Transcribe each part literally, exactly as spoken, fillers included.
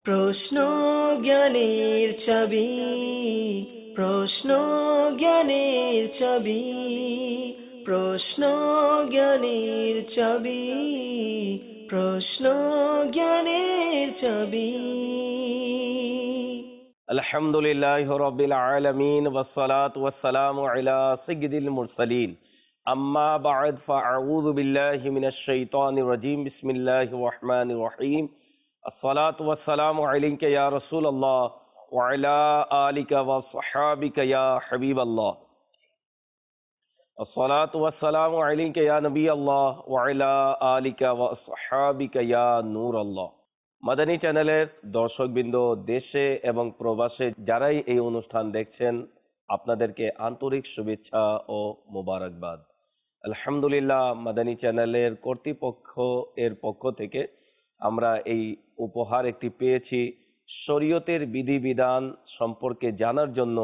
প্রশ্ন জ্ঞানের চাবি, প্রশ্ন জ্ঞানের চাবি, প্রশ্ন জ্ঞানের চাবি, প্রশ্ন জ্ঞানের চাবি। আলহামদুলিল্লাহি রাব্বিল আলামিন ওয়াসসালাতু ওয়াসসালামু আলা সাইয়্যিদিল মুরসালিন। আম্মা বা'দ ফাআউযু বিল্লাহি মিনাশ শাইতানির রাজীম। বিসমিল্লাহির রহমানির রহিম। আসসালাতু ওয়াসসালামু আলাইকা ইয়া রাসূলুল্লাহ ওয়া আলা আলিকা ওয়া সাহবিকা ইয়া হাবিবাল্লাহ। আসসালাতু ওয়াসসালামু আলাইকা ইয়া নবিয়াল্লাহ ওয়া আলা আলিকা ওয়া সাহবিকা ইয়া নূরাল্লাহ। মাদানী চ্যানেলের দর্শকবৃন্দ, দেশে এবং প্রবাসে যারাই এই অনুষ্ঠান দেখছেন, আপনাদেরকে আন্তরিক শুভেচ্ছা ও মোবারকবাদ। আলহামদুলিল্লাহ, মাদানী চ্যানেলের কর্তৃপক্ষ এর পক্ষ থেকে আমরা এই উপহার একটি পেয়েছি। শরীয়তের বিধিবিধান সম্পর্কে জানার জন্য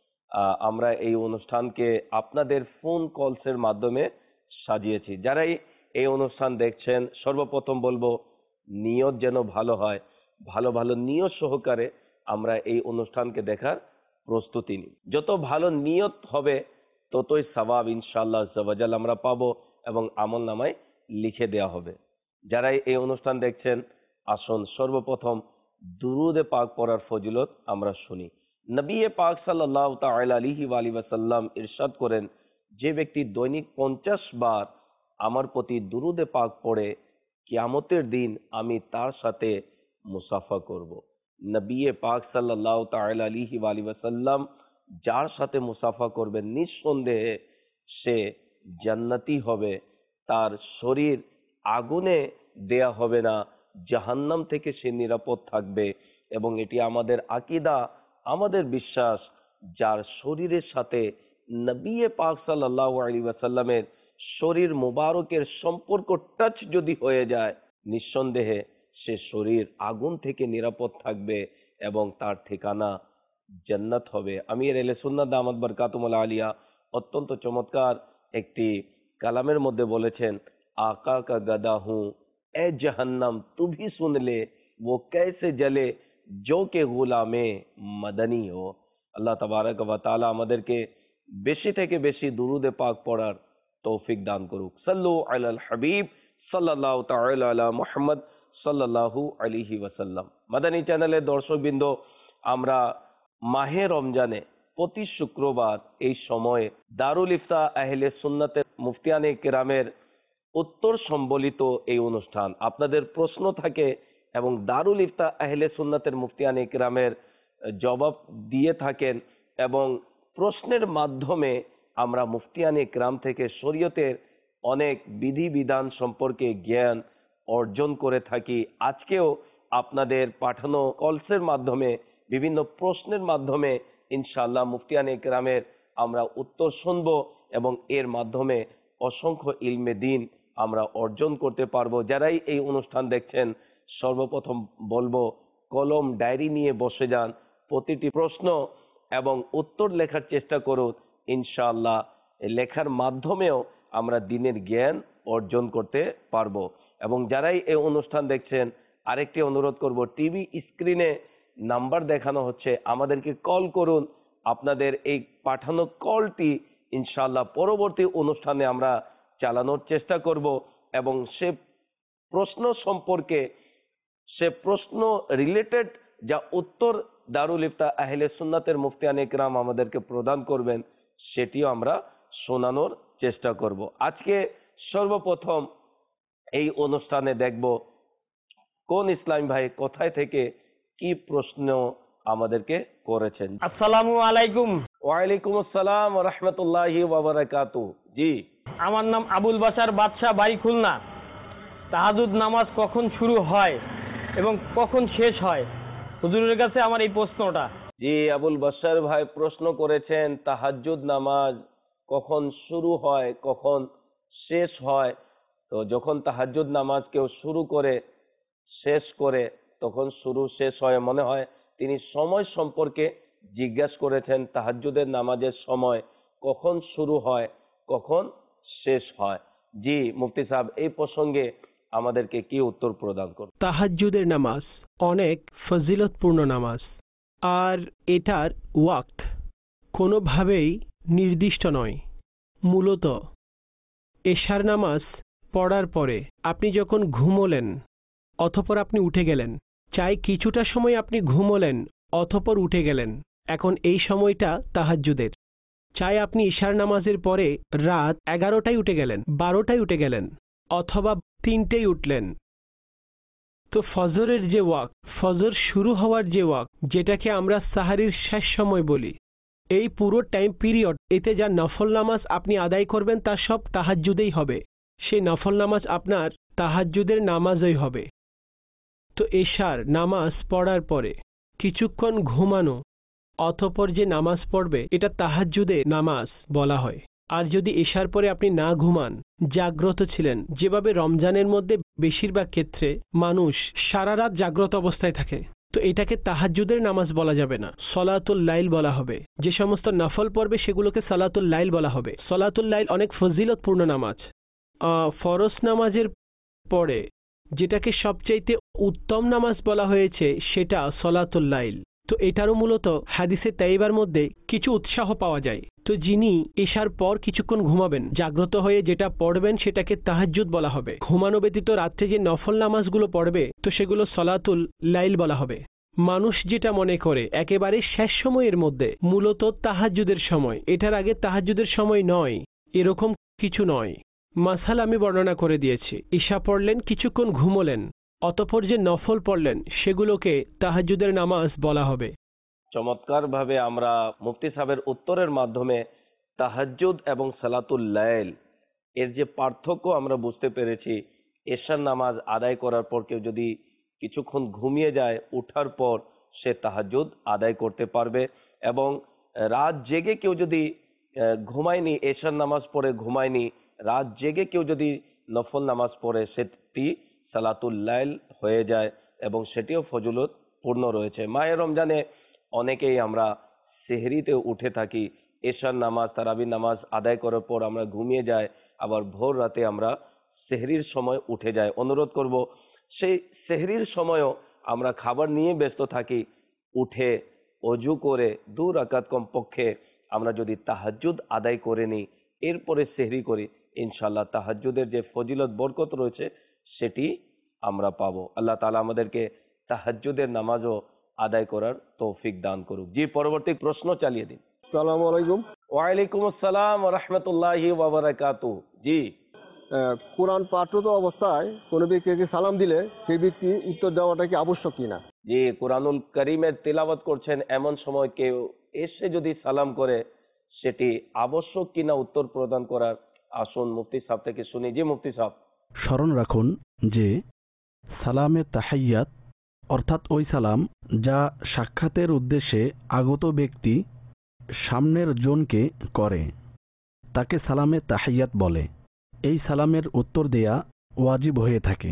আমরা এই অনুষ্ঠানকে আপনাদের ফোন কলসের মাধ্যমে সাজিয়েছি। যারাই এই অনুষ্ঠান দেখছেন, সর্বপ্রথম বলবো নিয়ত যেন ভালো হয়, ভালো ভালো নিয়ত সহকারে আমরা এই অনুষ্ঠানকে দেখার প্রস্তুতি নিই। যত ভালো নিয়ত হবে ততই সওয়াব ইনশাআল্লাহ আযজাওয়াজাল আমরা পাবো এবং আমল নামায় লিখে দেওয়া হবে। যারাই এই অনুষ্ঠান দেখছেন, আসুন সর্বপ্রথম দুরূদে পাক পড়ার ফজিলত আমরা শুনি। নবী পাক সাল্লাল্লাহু তাআলা আলাইহি ওয়া আলিহি ওয়াসাল্লাম ইরশাদ করেন, যে ব্যক্তি দৈনিক পঞ্চাশ বার আমার প্রতি দুরূদে পাক পড়ে, কিয়ামতের দিন আমি তার সাথে মুসাফা করব। নবী পাক সাল্লাল্লাহু তাআলা আলাইহি ওয়া আলিহি ওয়াসাল্লাম যার সাথে মুসাফা করবে নিঃসন্দেহে সে জান্নাতি হবে। তার শরীর আগুনে দেয়া হবে না, জাহান্নাম থেকে সে নিরাপদ থাকবে। এবং এটি আমাদের আকীদা, আমাদের বিশ্বাস, যার শরীরের সাথে নবী পাক সাল্লাল্লাহু আলাইহি ওয়াসাল্লামের শরীর মুবারকের সম্পর্ক টাচ যদি হয়ে যায়, নিঃসন্দেহে সে শরীর আগুন থেকে নিরাপদ থাকবে এবং তার ঠিকানা জান্নাত হবে। আমির আহলে সুন্নাত দামাত বরকাতুহুল আলিয়া অত্যন্ত চমৎকার একটি কালামের মধ্যে বলেছেন, আকা কা গদা হুঁ এ জাহান্নাম তু ভি সুন লে वो कैसे जले जो के गुलामे मदनी हो। আল্লাহ তাবারক ওয়া তাআলা আমাদেরকে বেশি থেকে বেশি দুরূদে পাক পড়ার তৌফিক দান করুক। সাল্লু আলাল হাবিব সাল্লাল্লাহু তাআলা আলা মুহাম্মদ সাল্লাল্লাহু আলাইহি ওয়াসাল্লাম। মাদানী চ্যানেলের দর্শকবৃন্দ, আমরা মাহে রমজানে প্রতি শুক্রবার এই সময়ে দারুল ইফতা আহলে সুন্নাতের মুফতিয়ানে কেরামের উত্তর সম্বলিত এই অনুষ্ঠান, আপনাদের প্রশ্ন থাকে এবং দারুল ইফতা আহলে সুন্নাতের মুফতিয়ানে কেরামের জবাব দিয়ে থাকেন এবং প্রশ্নের মাধ্যমে আমরা মুফতিয়ানে কেরাম থেকে শরীয়তের অনেক বিধিবিধান সম্পর্কে জ্ঞান অর্জন করে থাকি। আজকেও আপনাদের পাঠানো কলসের মাধ্যমে বিভিন্ন প্রশ্নের মাধ্যমে ইনশাআল্লাহ মুফতিয়ানে কেরামের আমরা উত্তর শুনব এবং এর মাধ্যমে অসংখ্য ইলমে দ্বীন আমরা অর্জন করতে পারবো। যারাই এই অনুষ্ঠান দেখছেন, সর্বপ্রথম বলবো কলম ডায়েরি নিয়ে বসে যান, প্রতিটি প্রশ্ন এবং উত্তর লেখার চেষ্টা করুন। ইনশাআল্লাহ লেখার মাধ্যমেও আমরা দ্বীনের জ্ঞান অর্জন করতে পারবো। এবং যারাই এই অনুষ্ঠান দেখছেন, আরেকটি অনুরোধ করব, টিভি স্ক্রিনে নাম্বার দেখানো হচ্ছে, আমাদেরকে কল করুন। আপনাদের এই পাঠানো কলটি ইনশাআল্লাহ পরবর্তী অনুষ্ঠানে আমরা চালানোর চেষ্টা করব এবং সে প্রশ্ন সম্পর্কে, সে প্রশ্ন রিলেটেড যা উত্তর দারুল ইফতা আহলে সুন্নাতের মুফতিয়ানে কেরাম আমাদেরকে প্রদান করবেন, সেটিও আমরা শোনানোর চেষ্টা করব। আজকে সর্বপ্রথম এই অনুষ্ঠানে দেখব কোন ইসলামী ভাই কোথায় থেকে কি প্রশ্ন আমাদেরকে করেছেন। আসসালামু আলাইকুম। ওয়ালাইকুম আসসালাম ওয়া রাহমাতুল্লাহি ওয়া বারাকাতুহু। জি, আমার নাম আবুল বাশার বাদশা, বাড়ি খুলনা। তাহাজ্জুদ নামাজ কখন শুরু হয় এবং কখন শেষ হয়, হুজুরের কাছে আমার এই প্রশ্নটা। জি, আবুল বাশার ভাই প্রশ্ন করেছেন তাহাজ্জুদ নামাজ কখন শুরু হয় কখন শেষ হয়। তো যখন তাহাজ্জুদ নামাজ কেউ শুরু করে শেষ করে তখন শুরু শেষ হয় মনে হয় তিনি সময় সম্পর্কে জিজ্ঞাসা করেছেন, তাহাজ্জুদের নামাজের সময় কখন শুরু হয় কখন শেষ হয়। জি মুফতি সাহেব, এই প্রসঙ্গে আমাদেরকে কি উত্তর প্রদান করবে? তাহাজ্জুদের নামাজ অনেক ফজিলতপূর্ণ নামাজ, আর এটার ওয়াক্ত কোনোভাবেই নির্দিষ্ট নয়। মূলত এশার নামাজ পড়ার পরে আপনি যখন ঘুমোলেন অতঃপর আপনি উঠে গেলেন, চাই কিছুটা সময় আপনি ঘুমোলেন অতঃপর উঠে গেলেন, এখন এই সময়টা তাহাজ্জুদের। চাই আপনি ঈশার নামাজের পরে রাত এগারোটায় উঠে গেলেন, বারোটায় উঠে গেলেন, অথবা তিনটেই উঠলেন, তো ফজরের যে ওয়াক্ত, ফজর শুরু হওয়ার যে ওয়াক্ত, যেটাকে আমরা সাহারির শেষ সময় বলি, এই পুরো টাইম পিরিয়ড, এতে যা নফল নামাজ আপনি আদায় করবেন তা সব তাহাজ্জুদেই হবে। সেই নফল নামাজ আপনার তাহাজ্জুদের নামাজই হবে। তো এশার নামাজ পড়ার পরে কিছুক্ষণ ঘুমানো অতঃপর যে নামাজ পড়বে এটা তাহাজ্জুদের নামাজ বলা হয়। আর যদি এশার পরে আপনি না ঘুমান, জাগ্রত ছিলেন, যেভাবে রমজানের মধ্যে বেশিরভাগ ক্ষেত্রে মানুষ সারা রাত জাগ্রত অবস্থায় থাকে, তো এটাকে তাহাজ্জুদের নামাজ বলা যাবে না, সলাতুল লাইল বলা হবে। যে সমস্ত নফল পড়বে সেগুলোকে সলাতুল লাইল বলা হবে। সলাতুল লাইল অনেক ফজিলতপূর্ণ নামাজ। ফরজ নামাজের পরে যেটাকে সবচাইতে উত্তম নামাজ বলা হয়েছে সেটা সলাতুল লাইল। তো এটারও মূলত হাদিসে তাইবার মধ্যে কিছু উৎসাহ পাওয়া যায়। তো যিনি এশার পর কিছুক্ষণ ঘুমাবেন, জাগ্রত হয়ে যেটা পড়বেন সেটাকে তাহাজ্জুদ বলা হবে। ঘুমানো ব্যতীত রাত্রে যে নফল নামাজগুলো পড়বে তো সেগুলো সলাতুল লাইল বলা হবে। মানুষ যেটা মনে করে একেবারে শেষ সময়ের মধ্যে মূলত তাহাজ্জুদের সময়, এটার আগে তাহাজ্জুদের সময় নয়, এরকম কিছু নয়। মাসাল আমি বর্ণনা করে দিয়েছি। ঈশা পড়লেন, কিছুক্ষণ ঘুমোলেন, অতঃপর যে নফল পড়লেন সেগুলোকে তাহাজ্জুদের নামাজ বলা হবে। চমৎকার ভাবে আমরা মুফতি সাহেবের উত্তরের মাধ্যমে তাহাজ্জুদ এবং সালাতুল লাইল এর যে পার্থক্য আমরা বুঝতে পেরেছি। এশার নামাজ আদায় করার পর কেউ যদি কিছুক্ষণ ঘুমিয়ে যায়, উঠার পর সে তাহাজ্জুদ আদায় করতে পারবে। এবং রাত জেগে কেউ যদি আহ, ঘুমায়নি, এশার নামাজ পড়ে ঘুমায়নি, রাত জেগে কেউ যদি নফল নামাজ পড়ে সেটি সালাতুল লাইল হয়ে যায় এবং সেটিও ফজিলত পূর্ণ রয়েছে। মাহে রমজানে অনেকেই আমরা সেহরিতে উঠে থাকি, এশার নামাজ তারাবি নামাজ আদায় করার পর আমরা ঘুমিয়ে যাই, আবার ভোর রাতে আমরা সেহরির সময় উঠে যাই। অনুরোধ করব সেই সেহরির সময়ও আমরা খাবার নিয়ে ব্যস্ত থাকি, উঠে অজু করে দু রাকাত কমপক্ষে আমরা যদি তাহাজ্জুদ আদায় করে নিই, এরপরে সেহরি করি, ইনশাআল্লাহ তাহাজ্জুদের যে ফজিলত বরকত রয়েছে সেটি আমরা পাবো। আল্লাহ তাআলা আমাদেরকে তাহাজ্জুদের নামাজও আদায় করার তৌফিক দান করুক। জি, পরবর্তী প্রশ্ন চালিয়ে দিন। সালাম আলাইকুম। ওয়ালাইকুম আসসালাম ওয়া রাহমাতুল্লাহি ওয়া বারাকাতুহু। জি, আহ, কোরআন পাঠরত অবস্থায় কোনো ব্যক্তিকে সালাম দিলে সেই ব্যক্তি উত্তর দেওয়াটা কি আবশ্যক কিনা? জি, কোরআনুল কারীমের তেলাওয়াত করছেন এমন সময় কেউ এসে যদি সালাম করে সেটি আবশ্যক কিনা উত্তর প্রদান করার, আসুন মুফতি সাহেব থেকে শুনি। জি মুফতি সাহেব। স্মরণ রাখুন যে সালামে তাহাইয়াত অর্থাৎ ওই সালাম যা সাক্ষাতের উদ্দেশ্যে আগত ব্যক্তি সামনের জনকে করে তাকে সালামে তাহাইয়াত বলে। এই সালামের উত্তর দেয়া ওয়াজিব হয়ে থাকে।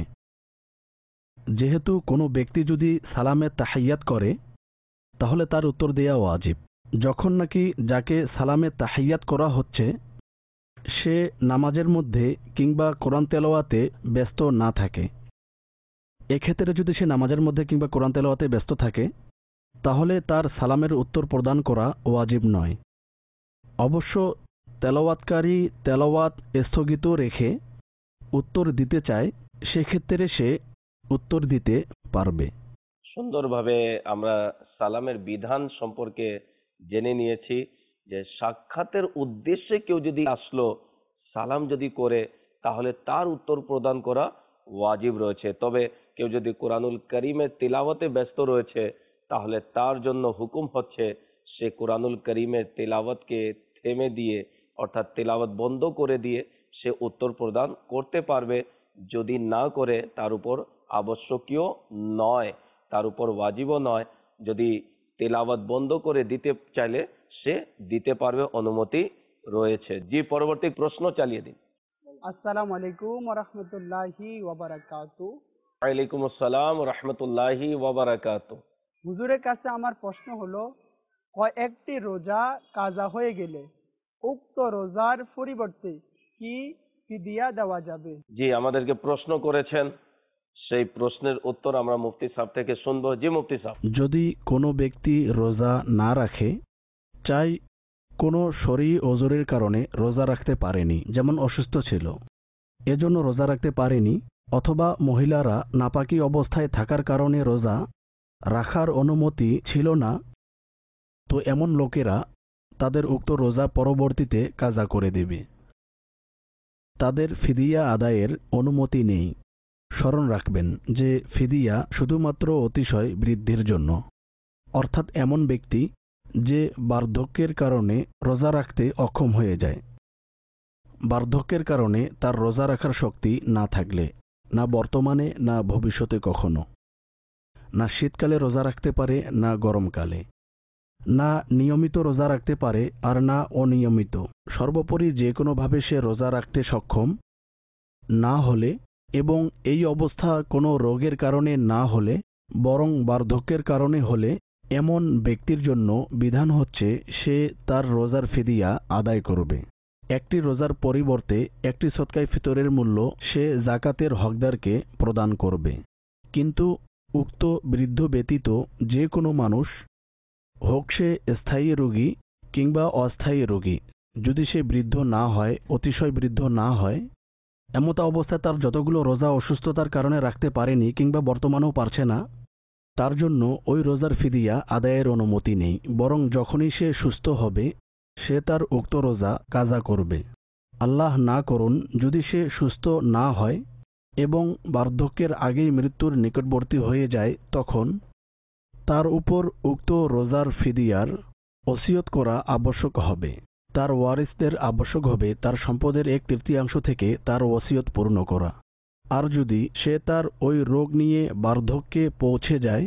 যেহেতু কোনো ব্যক্তি যদি সালামে তাহাইয়াত করে তাহলে তার উত্তর দেয়া ওয়াজিব। যখন নাকি যাকে সালামে তাহাইয়াত করা হচ্ছে সে নামাজের মধ্যে কিংবা কোরআন তেলাওয়াতে ব্যস্ত না থাকে, এক্ষেত্রে যদি সে নামাজের মধ্যে কিংবা কোরআন তেলাওয়াতে ব্যস্ত থাকে তাহলে তার সালামের উত্তর প্রদান করা ওয়াজিব নয়। অবশ্য তেলাওয়াতকারী তেলাওয়াত স্থগিত রেখে উত্তর দিতে চায়, সেক্ষেত্রে সে উত্তর দিতে পারবে। সুন্দরভাবে আমরা সালামের বিধান সম্পর্কে জেনে নিয়েছি যে সাক্ষাতের উদ্দেশ্যে কেউ যদি আসলো, সালাম যদি করে তাহলে তার উত্তর প্রদান করা ওয়াজিব রয়েছে। তবে কেউ যদি কোরআনুল কারীমের তিলাওয়াতে ব্যস্ত রয়েছে তাহলে তার জন্য হুকুম হচ্ছে সে কোরআনুল কারীমের তিলাওয়াতকে থেমে দিয়ে অর্থাৎ তিলাওয়াত বন্ধ করে দিয়ে সে উত্তর প্রদান করতে পারবে। যদি না করে তার উপর আবশ্যকীয় নয়, তার উপর ওয়াজিবও নয়। যদি তেলাওয়াত বন্ধ করে দিতে চাইলে সে দিতে পারবে, অনুমতি রয়েছে। জি, পরবর্তী প্রশ্ন চালিয়ে দিন। আসসালামু আলাইকুম ওয়া রাহমাতুল্লাহি ওয়া বারাকাতু। ওয়ালাইকুম আসসালাম ওয়া রাহমাতুল্লাহি ওয়া বারাকাতু। হুজুরের কাছে আমার প্রশ্ন হলো, কয়েকটি রোজা কাজা হয়ে গেলে উক্ত রোজার পরিবর্তে কি ফিদিয়া দেওয়া যাবে? জি, আমাদেরকে প্রশ্ন করেছেন, সেই প্রশ্নের উত্তর আমরা মুফতি সাহেব থেকে শুনবো। জি মুফতি সাহেব। যদি কোনো ব্যক্তি রোজা না রাখে, চাই কোনো শরী ওজরের কারণে রোজা রাখতে পারেনি, যেমন অসুস্থ ছিল, এজন্য রোজা রাখতে পারেনি, অথবা মহিলারা নাপাকি অবস্থায় থাকার কারণে রোজা রাখার অনুমতি ছিল না, তো এমন লোকেরা তাদের উক্ত রোজা পরবর্তীতে কাজা করে দেবে। তাদের ফিদিয়া আদায়ের অনুমতি নেই। স্মরণ রাখবেন যে ফিদিয়া শুধুমাত্র অতিশয় বৃদ্ধির জন্য, অর্থাৎ এমন ব্যক্তি যে বার্ধক্যের কারণে রোজা রাখতে অক্ষম হয়ে যায়। বার্ধক্যের কারণে তার রোজা রাখার শক্তি না থাকলে, না বর্তমানে না ভবিষ্যতে কখনো, না শীতকালে রোজা রাখতে পারে না গরমকালে, না নিয়মিত রোজা রাখতে পারে আর না অনিয়মিত, সর্বোপরি যে কোনোভাবে সে রোজা রাখতে সক্ষম না হলে, এবং এই অবস্থা কোনো রোগের কারণে না হলে বরং বার্ধক্যের কারণে হলে, এমন ব্যক্তির জন্য বিধান হচ্ছে সে তার রোজার ফিদিয়া আদায় করবে। একটি রোজার পরিবর্তে একটি সদকায়ে ফিতরের মূল্য সে যাকাতের হকদারকে প্রদান করবে। কিন্তু উক্ত বৃদ্ধ ব্যতীত যে কোনো মানুষ, হোক সে স্থায়ী রোগী কিংবা অস্থায়ী রোগী, যদি সে বৃদ্ধ না হয়, অতিশয় বৃদ্ধ না হয়, এমত অবস্থায় তার যতগুলো রোজা অসুস্থতার কারণে রাখতে পারেনি কিংবা বর্তমানেও পারছে না, তার জন্য ওই রোজার ফিদিয়া আদায়ের অনুমতি নেই, বরং যখনই সে সুস্থ হবে সে তার উক্ত রোজা কাজা করবে। আল্লাহ না করুন যদি সে সুস্থ না হয় এবং বার্ধক্যের আগেই মৃত্যুর নিকটবর্তী হয়ে যায়, তখন তার উপর উক্ত রোজার ফিদিয়ার ওসিয়ত করা আবশ্যক হবে। তার ওয়ারিসদের আবশ্যক হবে তার সম্পদের এক তৃতীয়াংশ থেকে তার ওসিয়ত পূর্ণ করা। আর যদি সে তার ওই রোগ নিয়ে বার্ধক্যে পৌঁছে যায়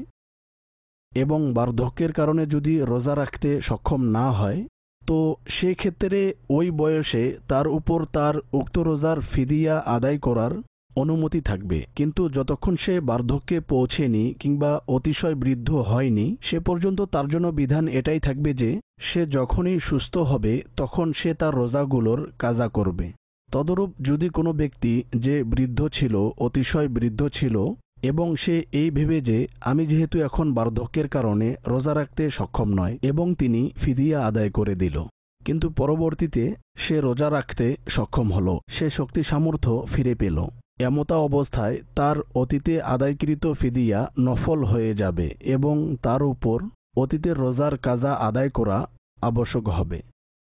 এবং বার্ধক্যের কারণে যদি রোজা রাখতে সক্ষম না হয়, তো সেক্ষেত্রে ওই বয়সে তার উপর তার উক্ত রোজার ফিদিয়া আদায় করার অনুমতি থাকবে। কিন্তু যতক্ষণ সে বার্ধক্যে পৌঁছেনি কিংবা অতিশয় বৃদ্ধ হয়নি, সে পর্যন্ত তার জন্য বিধান এটাই থাকবে যে সে যখনই সুস্থ হবে তখন সে তার রোজাগুলোর কাজা করবে। তদরূপ যদি কোনো ব্যক্তি যে বৃদ্ধ ছিল, অতিশয় বৃদ্ধ ছিল, এবং সে এই ভেবে যে আমি যেহেতু এখন বার্ধক্যের কারণে রোজা রাখতে সক্ষম নয়, এবং তিনি ফিদিয়া আদায় করে দিল, কিন্তু পরবর্তীতে সে রোজা রাখতে সক্ষম হলো, সে শক্তি সামর্থ্য ফিরে পেল, এমতা অবস্থায় তার অতীতে আদায়কৃত ফিদিয়া নফল হয়ে যাবে এবং তার উপর অতীতের রোজার কাজা আদায় করা আবশ্যক হবে।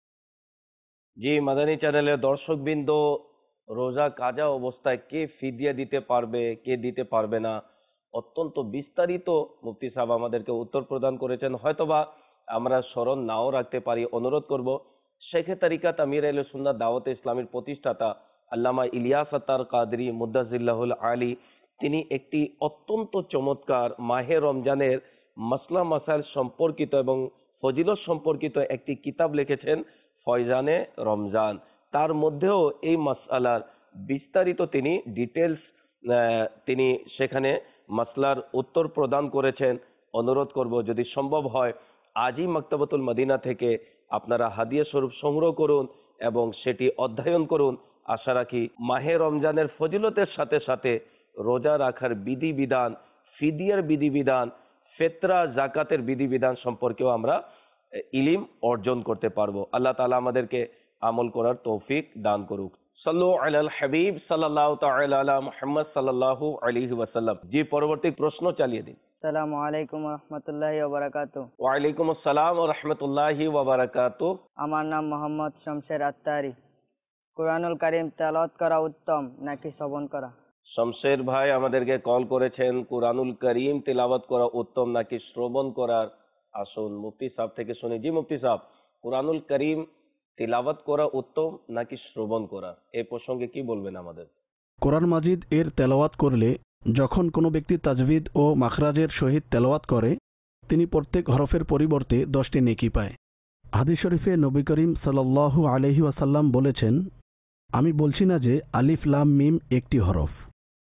জি, মাদানী চ্যানেলের দর্শকবৃন্দ, রোজা কাজা অবস্থায় কে ফিদিয়া দিতে পারবে, কে দিতে পারবে না, অত্যন্ত বিস্তারিত মুফতি সাহেব আমাদেরকে উত্তর প্রদান করেছেন। হয়তোবা আমরা স্মরণ নাও রাখতে পারি। অনুরোধ করব শেখে তরিকাত আমির আহলে সুন্নাত দাওয়াতে ইসলামীর প্রতিষ্ঠাতা আল্লামা ইলিয়াস আত্তার কাদরি মুদ্দাজিল্লাহুল আলী, তিনি একটি অত্যন্ত চমৎকার মাহে রমজানের মাসলা মাসাইল সম্পর্কিত এবং ফজিলত সম্পর্কিত একটি কিতাব লিখেছেন, ফয়জানে রমজান। তার মধ্যেও এই মাসআলার বিস্তারিত তিনি ডিটেলস তিনি সেখানে মাসলার উত্তর প্রদান করেছেন। অনুরোধ করব যদি সম্ভব হয় আজই মাকতাবাতুল মদিনা থেকে আপনারা হাদিয়া স্বরূপ সংগ্রহ করুন এবং সেটি অধ্যয়ন করুন। আশা রাখি মাহে রমজানের ফজিলতের সাথে সাথে রোজা রাখার বিধিবিধান, ফিদিয়ার বিধিবিধান, ফেতরা জাকাতের বিধিবিধান সম্পর্কেও আমরা ইলিম অর্জন করতে পারবো। আল্লাহ তাআলা আমাদেরকে আমল করার তৌফিক দান করুক। সাল্লু আলাল হাবিব সাল্লাল্লাহু তাআলা আলা মুহাম্মদ সাল্লাল্লাহু আলাইহি ওয়াসাল্লাম। জি, পরবর্তী প্রশ্ন চালিয়ে দিন। আসসালামু আলাইকুম ওয়া রাহমাতুল্লাহি ওয়া বারাকাতুহু। ওয়া আলাইকুম আসসালাম ওয়া রাহমাতুল্লাহি ওয়া বারাকাতুহু। আমার নাম মোহাম্মদ শমশের আত্তারি। কুরআনুল কারীম তেলাওয়াত করা উত্তম নাকি শ্রবণ করা? শমশের ভাই আমাদেরকে কল করেছেন, কুরআনুল কারীম তেলাওয়াত করা উত্তম নাকি শ্রবণ করার। আসুন মুফতি সাহেব থেকে শুনি। জি মুফতি সাহেব, কুরআনুল কারীম তিলাওয়াত করা উত্তম নাকি শ্রবণ করা, এই প্রসঙ্গে কি বলবেন আমাদের? কোরআন মাজিদ এর তেলাওয়াত করলে যখন কোনো ব্যক্তি তাজবিদ ও মাখরাজের সহিত তেলাওয়াত করে, তিনি প্রত্যেক হরফের পরিবর্তে দশটি নেকি পায়। হাদিস শরীফে নবী করিম সাল্লাল্লাহু আলাইহি ওয়াসাল্লাম বলেছেন, আমি বলছি না যে আলিফ লাম মিম একটি হরফ,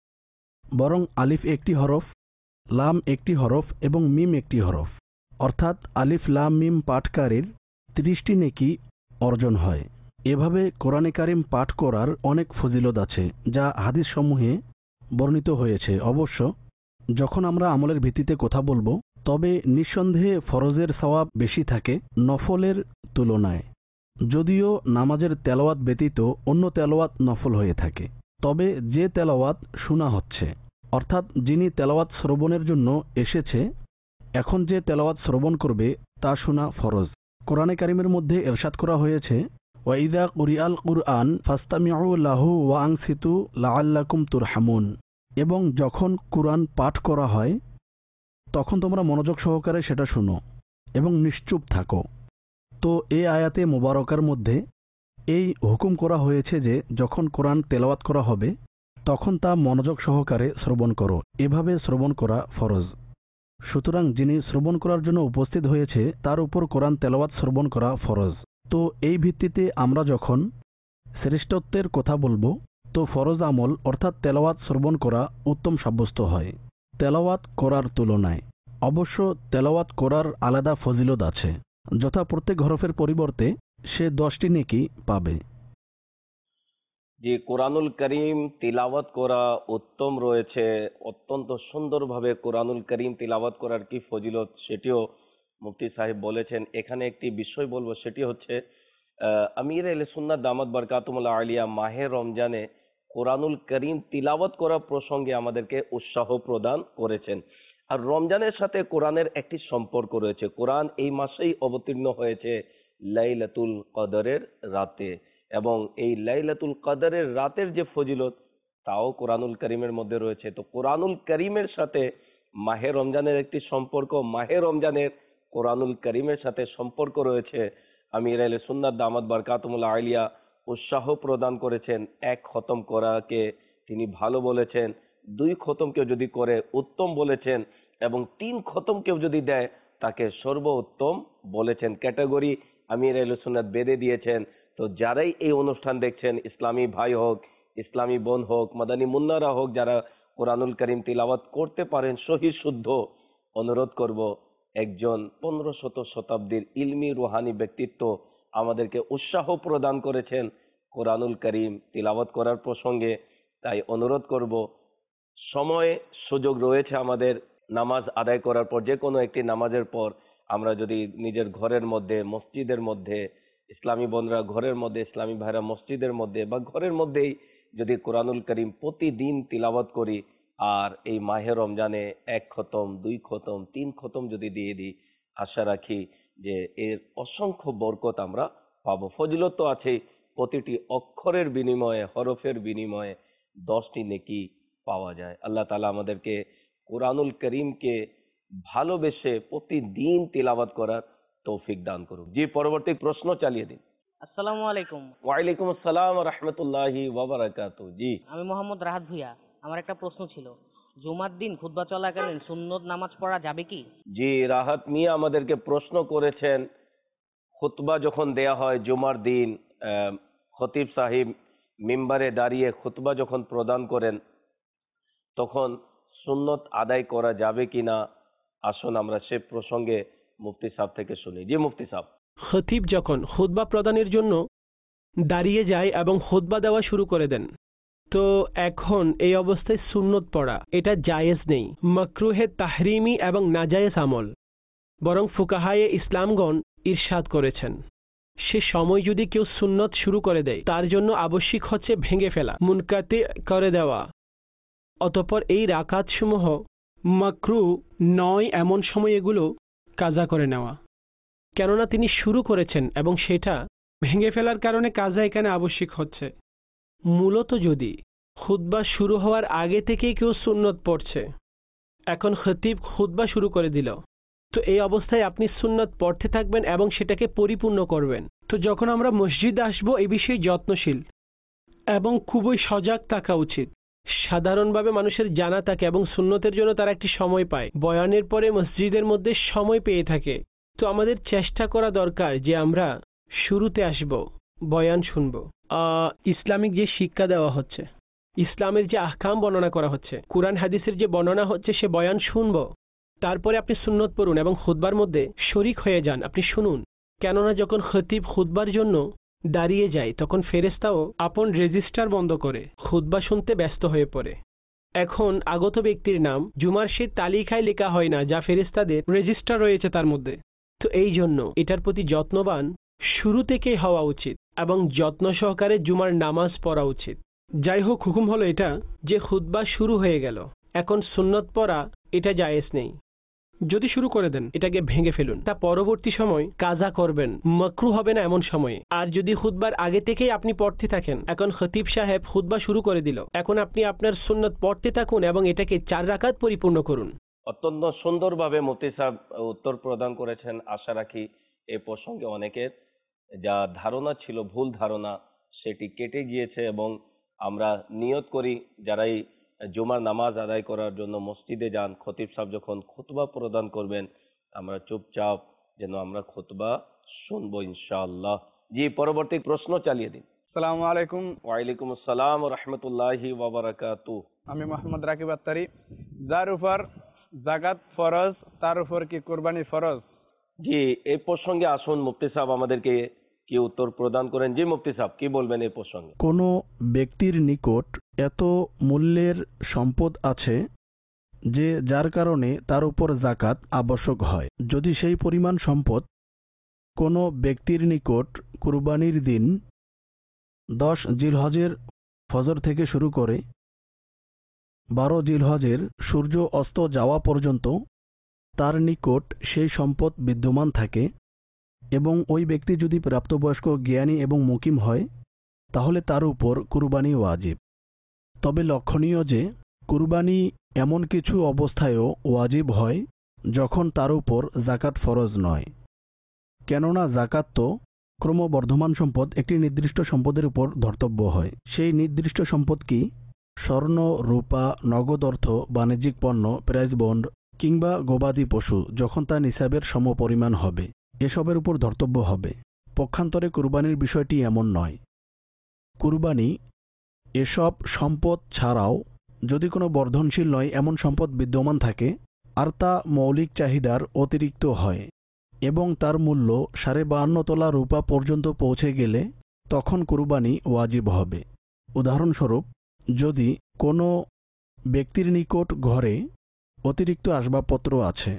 বরং আলিফ একটি হরফ, লাম একটি হরফ এবং মিম একটি হরফ, অর্থাৎ আলিফ লাম মিম পাঠকারীর ত্রিশটি নেকি অর্জন হয়। এভাবে কোরআনে কারিম পাঠ করার অনেক ফজিলত আছে যা হাদিস সমূহে বর্ণিত হয়েছে। অবশ্য যখন আমরা আমলের ভিত্তিতে কথা বলবো তবে নিঃসন্দেহে ফরজের সওয়াব বেশি থাকে নফলের তুলনায়, যদিও নামাজের তেলাওয়াত ব্যতীত অন্য তেলাওয়াত নফল হয়ে থাকে। তবে যে তেলাওয়াত শোনা হচ্ছে, অর্থাৎ যিনি তেলাওয়াত শ্রবণের জন্য এসেছে, এখন যে তেলাওয়াত শ্রবণ করবে তা শোনা ফরজ। কোরআনে কারিমের মধ্যে ইরশাদ করা হয়েছে, ওয়াইদা কুরিআল কুরআন ফাস্তামিউ লাহু ওয়া আনসিতু লাআল্লাকুম তুরহামুন, এবং যখন কুরআন পাঠ করা হয় তখন তোমরা মনোযোগ সহকারে সেটা শোনো এবং নিশ্চুপ থাকো। তো এই আয়াতে মুবারকার মধ্যে এই হুকুম করা হয়েছে যে যখন কোরআন তেলাওয়াত করা হবে তখন তা মনোযোগ সহকারে শ্রবণ করো। এভাবে শ্রবণ করা ফরজ। সুতরাং যিনি শ্রবণ করার জন্য উপস্থিত হয়েছে তার উপর কোরআন তেলাওয়াত শ্রবণ করা ফরজ। তো এই ভিত্তিতে আমরা যখন শ্রেষ্ঠত্বের কথা বলবো তো ফরজ আমল অর্থাৎ তেলাওয়াত শ্রবণ করা উত্তম সাব্যস্ত হয় তেলাওয়াত করার তুলনায়। অবশ্য তেলাওয়াত করার আলাদা ফজিলত আছে, যথা প্রত্যেক হরফের পরিবর্তে সে দশটি নেকি পাবে। যে কোরআনুল করিম তিলাওয়াত করা উত্তম রয়েছে, অত্যন্ত সুন্দরভাবে কোরআনুল করিম তিলাওয়াত করার কি ফজিলত সেটিও মুফতি সাহেব বলেছেন। এখানে একটি বিষয় বলবো, সেটি হচ্ছে আমির আহলে সুন্নাত দামাত বারকাতুহুল্লাহ আলিয়া মাহে রমজানে কোরআনুল করিম তিলাওয়াত করা প্রসঙ্গে আমাদেরকে উৎসাহ প্রদান করেছেন। আর রমজানের সাথে কোরআনের একটি সম্পর্ক রয়েছে। কোরআন এই মাসেই অবতীর্ণ হয়েছে লাইলাতুল কদরের রাতে, এবং এই লাইলাতুল কদরের রাতের যে ফজিলত তাও কোরআনুল করিমের মধ্যে রয়েছে। তো কোরআনুল করিমের সাথে মাহে রমজানের একটি সম্পর্ক, মাহে রমজানের কোরআনুল করিমের সাথে সম্পর্ক রয়েছে। আমির আহলে সুন্নাত দামাত বারকাতুহুল্লাহ আলিয়া উৎসাহ প্রদান করেছেন। এক খতম করাকে তিনি ভালো বলেছেন, দুই খতম কেউ যদি করে উত্তম বলেছেন, এবং তিন খতম কেউ যদি দেয় তাকে সর্বোত্তম বলেছেন। ক্যাটাগরি আমির আহলে সুন্নাত বেঁধে দিয়েছেন। তো যারাই এই অনুষ্ঠান দেখছেন, ইসলামী ভাই হোক, ইসলামী বোন হোক, মাদানী মুন্নারা হোক, যারা কোরআনুল করিম তিলাওয়াত করতে পারেন সহি শুদ্ধ, অনুরোধ করব, একজন পনেরো শত শতাব্দীর ইলমি রুহানি ব্যক্তিত্ব আমাদেরকে উৎসাহ প্রদান করেছেন কোরআনুল করিম তিলাওয়াত করার প্রসঙ্গে। তাই অনুরোধ করব, সময় সুযোগ রয়েছে আমাদের নামাজ আদায় করার পর, যে কোনো একটি নামাজের পর আমরা যদি নিজের ঘরের মধ্যে, মসজিদের মধ্যে, ইসলামী বোনরা ঘরের মধ্যে, ইসলামী ভাইরা মসজিদের মধ্যে বা ঘরের মধ্যেই যদি কোরআনুল করিম প্রতিদিন তিলাওয়াত করি, আর এই মাহে রমজানে এক খতম, দুই খতম, তিন খতম যদি দিয়ে দিই, আশা রাখি যে এর অসংখ্য বরকত আমরা পাবো। ফজিলত তো আছেই, প্রতিটি অক্ষরের বিনিময়ে, হরফের বিনিময়ে দশটি নেকি পাওয়া যায়। আল্লাহ তাআলা আমাদেরকে কোরআনুল করিমকে ভালোবেসে প্রতিদিন তিলাওয়াত করার তৌফিক দান করুন। জি, পরবর্তী প্রশ্ন চালিয়ে দিন। আসসালামু আলাইকুম। ওয়ালাইকুম আসসালাম ওয়া রাহমাতুল্লাহি ওয়া বারাকাতুহু। জি, আমি মোহাম্মদ রাহাত ভুঁইয়া। আমার একটা প্রশ্ন ছিল, জুমার দিন খুতবা চলাকালীন সুন্নত নামাজ পড়া যাবে কি? জি, রাহাত মিয়া আমাদেরকে প্রশ্ন করেছেন, খুতবা যখন দেয়া হয় জুমার দিন, খতিব সাহেব মিম্বারে দাঁড়িয়ে খুতবা যখন প্রদান করেন তখন সুন্নত আদায় করা যাবে কিনা, আসুন আমরা সে প্রসঙ্গে মুফতি সাহেব থেকে শুনি। জি মুফতি সাহেব। খতিব যখন খুতবা প্রদানের জন্য দাঁড়িয়ে যায় এবং খুতবা দেওয়া শুরু করে দেন, তো এখন এই অবস্থায় সুন্নত পড়া এটা জায়েজ নেই, মাকরুহে তাহরিমি এবং নাজায়েজ আমল। বরং ফুকাহায়ে ইসলামগণ ইরশাদ করেছেন, সে সময় যদি কেউ সুন্নত শুরু করে দেয় তার জন্য আবশ্যিক হচ্ছে ভেঙে ফেলা, মুনকাতি করে দেওয়া। অতঃপর এই রাকাতসমূহ মাকরু নয় এমন সময় এগুলো কাজা করে নেওয়া, কেননা তিনি শুরু করেছেন এবং সেটা ভেঙে ফেলার কারণে কাজা এখানে আবশ্যিক হচ্ছে। মূলত যদি খুতবা শুরু হওয়ার আগে থেকেই কেউ সুন্নত পড়ছে, এখন খতিব খুতবা শুরু করে দিল, তো এই অবস্থায় আপনি সুন্নত পড়তে থাকবেন এবং সেটাকে পরিপূর্ণ করবেন। তো যখন আমরা মসজিদে আসবো এই বিষয়ে যত্নশীল এবং খুবই সজাগ থাকা উচিত। সাধারণভাবে মানুষের জানা থাকে এবং সুন্নতের জন্য তারা একটি সময় পায়, বয়ানের পরে মসজিদের মধ্যে সময় পেয়ে থাকে। তো আমাদের চেষ্টা করা দরকার যে আমরা শুরুতে আসব, বয়ান শুনব, ইসলামিক যে শিক্ষা দেওয়া হচ্ছে, ইসলামের যে আহকাম বর্ণনা করা হচ্ছে, কুরআন হাদিসের যে বর্ণনা হচ্ছে সে বয়ান শুনব। তারপরে আপনি সুন্নত পড়ুন এবং খুতবার মধ্যে শরিক হয়ে যান, আপনি শুনুন। কেননা যখন খতিব খুতবার জন্য দাঁড়িয়ে যায় তখন ফেরেশতাও আপন রেজিস্টার বন্ধ করে খুতবা শুনতে ব্যস্ত হয়ে পড়ে। এখন আগত ব্যক্তির নাম জুমার সেই তালিকায় লেখা হয় না যা ফেরেশতাদের রেজিস্টার রয়েছে তার মধ্যে। তো এই জন্য এটার প্রতি যত্নবান শুরু থেকেই হওয়া উচিত এবং যত্ন সহকারে জুমার নামাজ পড়া উচিত। যাই হোক, হুকুম হলো এটা যে খুতবা শুরু হয়ে গেল, এখন সুন্নত পড়া এটা জায়েজ নেই। যদি শুরু করে দেন এটাকে ভেঙে ফেলুন, তা পরবর্তী সময় কাজা করবেন, মাকরু হবে না এমন সময়ে। আর যদি খুতবার আগে থেকেই আপনি পড়তে থাকেন, এখন খতিব সাহেব খুতবা শুরু করে দিল, এখন আপনি আপনার সুন্নত পড়তে থাকুন এবং এটাকে চার রাকাত পরিপূর্ণ করুন। অত্যন্ত সুন্দরভাবে মুফতি সাহেব উত্তর প্রদান করেছেন। আশা রাখি এ প্রসঙ্গে অনেকের যা ধারণা ছিল, ভুল ধারণা, সেটি কেটে গিয়েছে এবং আমরা নিয়ত করি যারাই জুমার নামাজ আদায় করার জন্য মসজিদে যান, খতিব সাহেব যখন খুতবা প্রদান করবেন আমরা চুপচাপ যেন আমরা খুতবা শুনবো ইনশাআল্লাহ। জি, পরবর্তী প্রশ্ন চালিয়ে দিন। আসসালামু আলাইকুম। ওয়ালাইকুম আসসালাম ওয়া রাহমাতুল্লাহি ওয়া বারাকাতুহু। আমি মোহাম্মদ রাকিব আত্তারি। যার উপর জাকাত ফরজ তার উপর কি কুরবানি ফরজ? জি, এই প্রসঙ্গে আসুন মুফতি সাহেব আমাদেরকে কি উত্তর প্রদান করেন। জি মুফতি সাহেব, কি বলবেন এই প্রসঙ্গে? কোনো ব্যক্তির নিকট এত মূল্যের সম্পদ আছে যে যার কারণে তার উপর জাকাত আবশ্যক হয়। যদি সেই পরিমাণ সম্পদ কোনো ব্যক্তির নিকট কুরবানির দিন দশ জিলহজের ফজর থেকে শুরু করে বারো জিলহজের সূর্য অস্ত যাওয়া পর্যন্ত তার নিকট সেই সম্পদ বিদ্যমান থাকে এবং ওই ব্যক্তি যদি প্রাপ্তবয়স্ক, জ্ঞানী এবং মুকিম হয় তাহলে তার উপর কুরবানি ওয়াজিব। তবে লক্ষণীয় যে কুরবানি এমন কিছু অবস্থায়ও ওয়াজিব হয় যখন তার উপর জাকাত ফরজ নয়। কেননা জাকাত তো ক্রমবর্ধমান সম্পদ, একটি নির্দিষ্ট সম্পদের উপর ধর্তব্য হয়। সেই নির্দিষ্ট সম্পদ কি স্বর্ণ, রূপা, নগদ অর্থ, বাণিজ্যিক পণ্য, প্রাইজ বন্ড কিংবা গবাদি পশু, যখন তা নিসাবের সমপরিমাণ হবে এসবের উপর ধর্তব্য হবে। পক্ষান্তরে কুরবানির বিষয়টি এমন নয়। কুরবানি এসব সম্পদ ছাড়াও যদি কোনো বর্ধনশীল নয় এমন সম্পদ বিদ্যমান থাকে আর তা মৌলিক চাহিদার অতিরিক্ত হয় এবং তার মূল্য সাড়ে বাহান্ন তোলা রূপা পর্যন্ত পৌঁছে গেলে তখন কুরবানি ওয়াজিব হবে। উদাহরণস্বরূপ, যদি কোনো ব্যক্তির নিকট ঘরে অতিরিক্ত আসবাবপত্র আছে,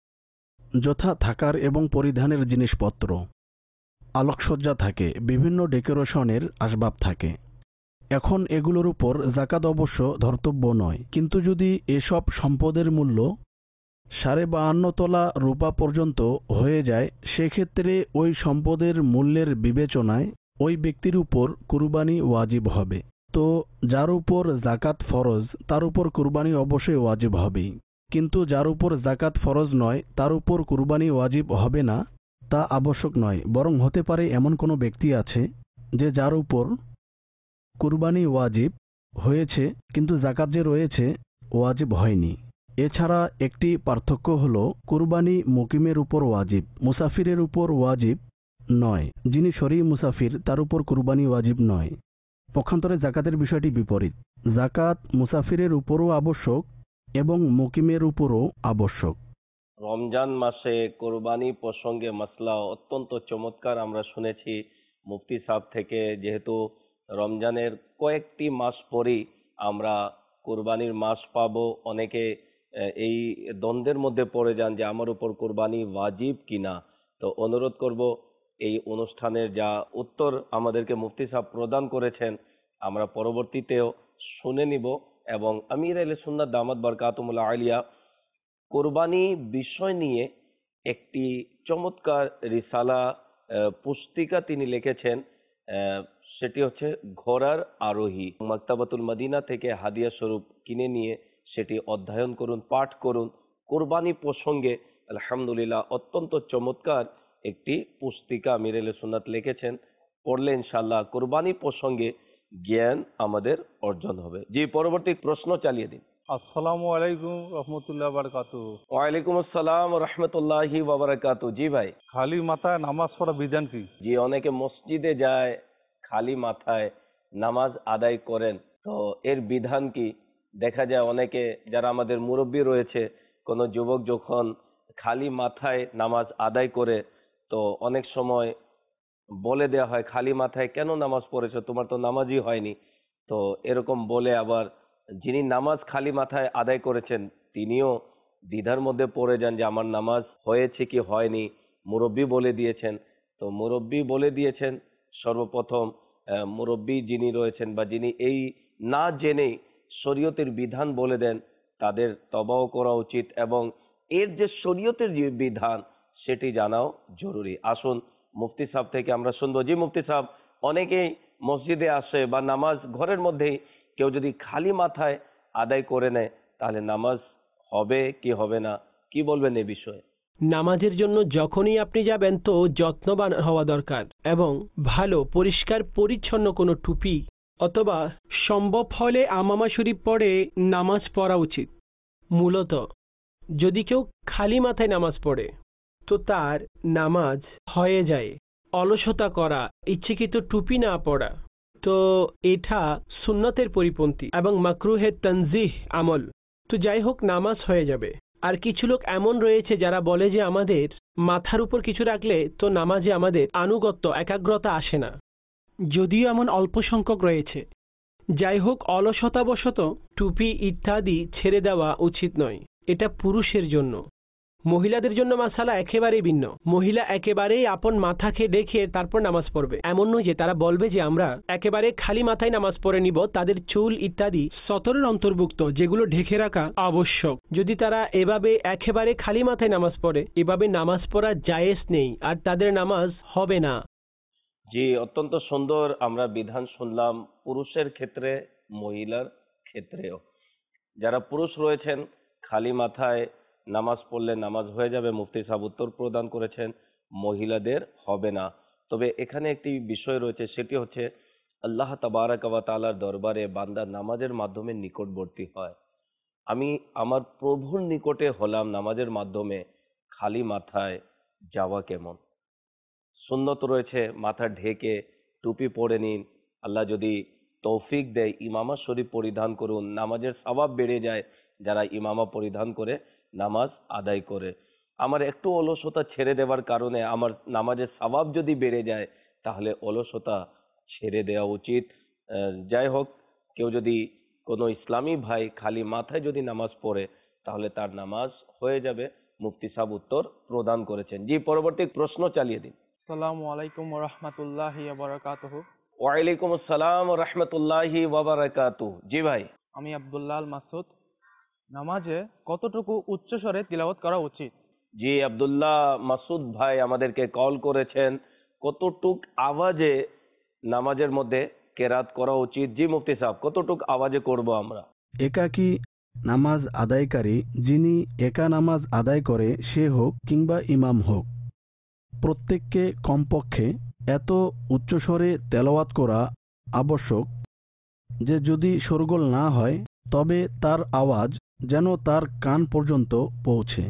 যথা থাকার এবং পরিধানের জিনিসপত্র, আলোকসজ্জা থাকে, বিভিন্ন ডেকোরেশনের আসবাব থাকে, এখন এগুলোর উপর জাকাত অবশ্য ধর্তব্য নয়। কিন্তু যদি এসব সম্পদের মূল্য সাড়ে বাহান্ন তোলা রূপা পর্যন্ত হয়ে যায়, সেক্ষেত্রে ওই সম্পদের মূল্যের বিবেচনায় ওই ব্যক্তির উপর কুরবানি ওয়াজিব হবে। তো যার উপর জাকাত ফরজ তার উপর কুরবানি অবশ্যই ওয়াজিব হবেই। কিন্তু যার উপর জাকাত ফরজ নয় তার উপর কুরবানি ওয়াজিব হবে না, তা আবশ্যক নয়। বরং হতে পারে এমন কোনো ব্যক্তি আছে যে যার উপর কুরবানি ওয়াজিব হয়েছে কিন্তু জাকাত যে রয়েছে ওয়াজিব হয়নি। এছাড়া একটি পার্থক্য হল কুরবানি মুকিমের উপর ওয়াজিব, মুসাফিরের উপর ওয়াজিব নয়। যিনি শরী মুসাফির তার উপর কুরবানি ওয়াজিব নয়। পক্ষান্তরে জাকাতের বিষয়টি বিপরীত। জাকাত মুসাফিরের উপরও আবশ্যক এবং মুকিমের উপরও আবশ্যক। রমজান মাসে কোরবানি প্রসঙ্গে মাসলা অত্যন্ত চমৎকার আমরা শুনেছি মুফতি সাহেব থেকে। যেহেতু রমজানের কয়েকটি মাস পরেই আমরা কোরবানির মাস পাবো, অনেকে এই দ্বন্দ্বের মধ্যে পড়ে যান যে আমার উপর কোরবানি ওয়াজিব কিনা। তো অনুরোধ করব এই অনুষ্ঠানের যা উত্তর আমাদেরকে মুফতি সাহেব প্রদান করেছেন আমরা পরবর্তীতেও শুনে নিব। এবং আমির আহলে সুন্নাত দামাত বরকাতুহুল আলিয়া কোরবানি বিষয় নিয়ে একটি চমৎকার রিসালা পুস্তিকা তিনি লিখেছেন, সেটি হচ্ছে ঘোড়ার আরোহী। মাকতাবাতুল মদিনা থেকে হাদিয়া স্বরূপ কিনে নিয়ে সেটি অধ্যয়ন করুন, পাঠ করুন। কোরবানি প্রসঙ্গে আলহামদুলিল্লাহ অত্যন্ত চমৎকার একটি পুস্তিকা আমির আহলে সুন্নাত লিখেছেন। পড়লে ইনশাআল্লাহ কোরবানি প্রসঙ্গে জ্ঞান আমাদের অর্জন হবে। জি, পরবর্তী প্রশ্ন চালিয়ে দিন। আসসালামু আলাইকুম রহমতুল্লাহ বারকাতু। ওয়ালাইকুম আসসালাম রহমতুল্লাহি ওয়া বারাকাতু। জি ভাই, খালি মাথায় নামাজ পড়া বিধান কি? জি, অনেকে মসজিদে যায় খালি মাথায় নামাজ আদায় করেন, তো এর বিধান কি? দেখা যায় অনেকে যারা আমাদের মুরব্বী রয়েছে, কোনো যুবক যখন খালি মাথায় নামাজ আদায় করে তো অনেক সময় বলে দেওয়া হয় খালি মাথায় কেন নামাজ পড়েছো, তোমার তো নামাজই হয়নি। তো এরকম বলে আবার যিনি নামাজ খালি মাথায় আদায় করেছেন তিনিও দ্বিধার মধ্যে পড়ে যান যে আমার নামাজ হয়েছে কি হয়নি। মুরব্বী বলে দিয়েছেন, তো মুরব্বী বলে দিয়েছেন সর্বপ্রথম আহ, মুরব্বী যিনি রয়েছেন বা যিনি এই না জেনেই শরীয়তের বিধান বলে দেন তাদের তবাও করা উচিত এবং এর যে শরীয়তের যে বিধান সেটি জানাও জরুরি। আসুন মুফতি সাহেব থেকে আমরা শুনবো। জি মুফতি সাহেব, অনেকেই মসজিদে আসে বা নামাজ ঘরের মধ্যেই কেউ যদি খালি মাথায় আদায় করে নেয় তাহলে নামাজ হবে কি হবে না, কি বলবেন এ বিষয়ে? নামাজের জন্য যখনই আপনি যাবেন তো যত্নবান হওয়া দরকার এবং ভালো পরিষ্কার পরিচ্ছন্ন কোনো টুপি অথবা সম্ভব হলে আমামা শরীফ পড়ে নামাজ পড়া উচিত। মূলত যদি কেউ খালি মাথায় নামাজ পড়ে তো তার নামাজ হয়ে যায়। অলসতা করা, ইচ্ছাকৃত টুপি না পড়া, তো এটা সুন্নতের পরিপন্থী এবং মাকরুহে তানজিহ আমল। তো যাই হোক, নামাজ হয়ে যাবে। আর কিছু লোক এমন রয়েছে যারা বলে যে আমাদের মাথার উপর কিছু রাখলে তো নামাজে আমাদের আনুগত্য একাগ্রতা আসে না, যদিও এমন অল্প সংখ্যক রয়েছে। যাই হোক, অলসতাবশত টুপি ইত্যাদি ছেড়ে দেওয়া উচিত নয়। এটা পুরুষের জন্য। মহিলাদের জন্য মাসালা একেবারেই ভিন্ন। মহিলা একেবারেই আপন মাথাকে দেখে তারপর নামাজ পড়বে, এমন নয় যে তারা বলবে যে আমরা একেবারে খালি মাথায় নামাজ পড়ে নিব। তাদের চুল ইত্যাদি সতরের অন্তর্ভুক্ত, যেগুলো ঢেকে রাখা আবশ্যক। যদি তারা এভাবে একেবারে খালি মাথায় নামাজ পড়ে, এভাবে নামাজ পড়া জায়েজ নেই আর তাদের নামাজ হবে না। জি, অত্যন্ত সুন্দর আমরা বিধান শুনলাম পুরুষের ক্ষেত্রে, মহিলার ক্ষেত্রেও। যারা পুরুষ রয়েছেন খালি মাথায় নামাজ পড়লে নামাজ হয়ে যাবে, মুফতি সাহেব উত্তর প্রদান করেছেন, মহিলাদের হবে না। তবে এখানে একটি বিষয় রয়েছে, সেটি হচ্ছে আল্লাহ তাবারাক ওয়া তাআলার দরবারে বান্দা নামাজের মাধ্যমে নিকটবর্তী হয়। আমি আমার প্রভুর নিকটে হলাম নামাজের মাধ্যমে, খালি মাথায় যাওয়া কেমন? সুন্নত রয়েছে মাথা ঢেকে টুপি পরে নিন, আল্লাহ যদি তৌফিক দেয় ইমামা শরীফ পরিধান করুন, নামাজের সওয়াব বেড়ে যায় যারা ইমামা পরিধান করে নামাজ আদায় করে। আমার একটু অলসতা ছেড়ে দেওয়ার কারণে আমার নামাজের সওয়াব যদি বেড়ে যায় তাহলে অলসতা ছেড়ে দেওয়া উচিত। আহ, যাই হোক, কেউ যদি কোনো ইসলামী ভাই খালি মাথায় যদি নামাজ পড়ে তাহলে তার নামাজ হয়ে যাবে। মুফতি সাহেব উত্তর প্রদান করেছেন। জি, পরবর্তী প্রশ্ন চালিয়ে দিন। আসসালামু আলাইকুম ওয়া রাহমাতুল্লাহি ওয়া বারাকাতুহু। ওয়ালাইকুম আসসালাম ওয়া রাহমাতুল্লাহি ওয়া বারাকাতুহু। জি ভাই। আমি আব্দুল্লাহ আল মাসুদ। নামাজে কতটুকু উচ্চস্বরে তিলাওয়াত করা উচিত? জি, আব্দুল্লাহ মাসুদ ভাই আমাদেরকে কল করেছেন, কতটুক আওয়াজে নামাজের মধ্যে কেরাত করা উচিত? জি মুফতি সাহেব, কতটুক আওয়াজে করব আমরা? একাকী নামাজ আদায়কারী, যিনি একা নামাজ আদায় করে সে হোক কিংবা ইমাম হোক, প্রত্যেককে কমপক্ষে এত উচ্চস্বরে তেলাওয়াত করা আবশ্যক যে যদি শোরগোল না হয় তবে তার আওয়াজ যেন তার কান পর্যন্ত পৌঁছে,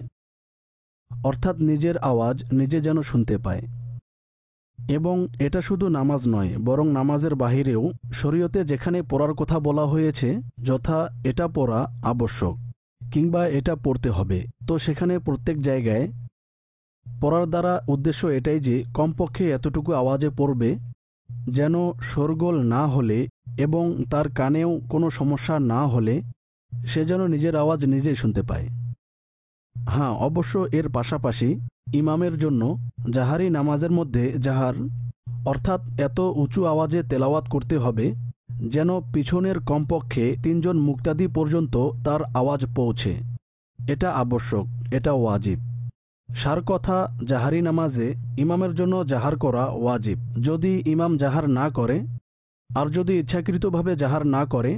অর্থাৎ নিজের আওয়াজ নিজে যেন শুনতে পায়। এবং এটা শুধু নামাজ নয়, বরং নামাজের বাহিরেও শরীয়তে যেখানে পড়ার কথা বলা হয়েছে, যথা এটা পড়া আবশ্যক কিংবা এটা পড়তে হবে, তো সেখানে প্রত্যেক জায়গায় পড়ার দ্বারা উদ্দেশ্য এটাই যে কমপক্ষে এতটুকু আওয়াজে পড়বে যেন শোরগোল না হলে এবং তার কানেও কোনো সমস্যা না হলে সে যেন নিজের আওয়াজ নিজেই শুনতে পায়। হ্যাঁ, অবশ্য এর পাশাপাশি ইমামের জন্য জাহারি নামাজের মধ্যে জাহার, অর্থাৎ এত উঁচু আওয়াজে তেলাওয়াত করতে হবে যেন পিছনের কমপক্ষে তিনজন মুক্তাদি পর্যন্ত তার আওয়াজ পৌঁছে। এটা আবশ্যক, এটা ওয়াজিব। সার কথা, জাহারি নামাজে ইমামের জন্য জাহার করা ওয়াজিব। যদি ইমাম জাহার না করে আর যদি ইচ্ছাকৃতভাবে জাহার না করে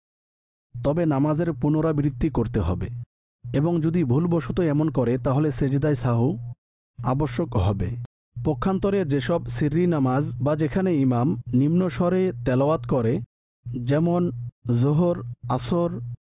তবে নামাজের পুনরাবৃত্তি করতে হবে এবং যদি ভুলবশত এমন করে তাহলে সেজদায় সাহু আবশ্যক হবে। পক্ষান্তরে যেসব সিররি নামাজ বা যেখানে ইমাম নিম্ন স্বরে তেলাওয়াত করে, যেমন জোহর, আসর,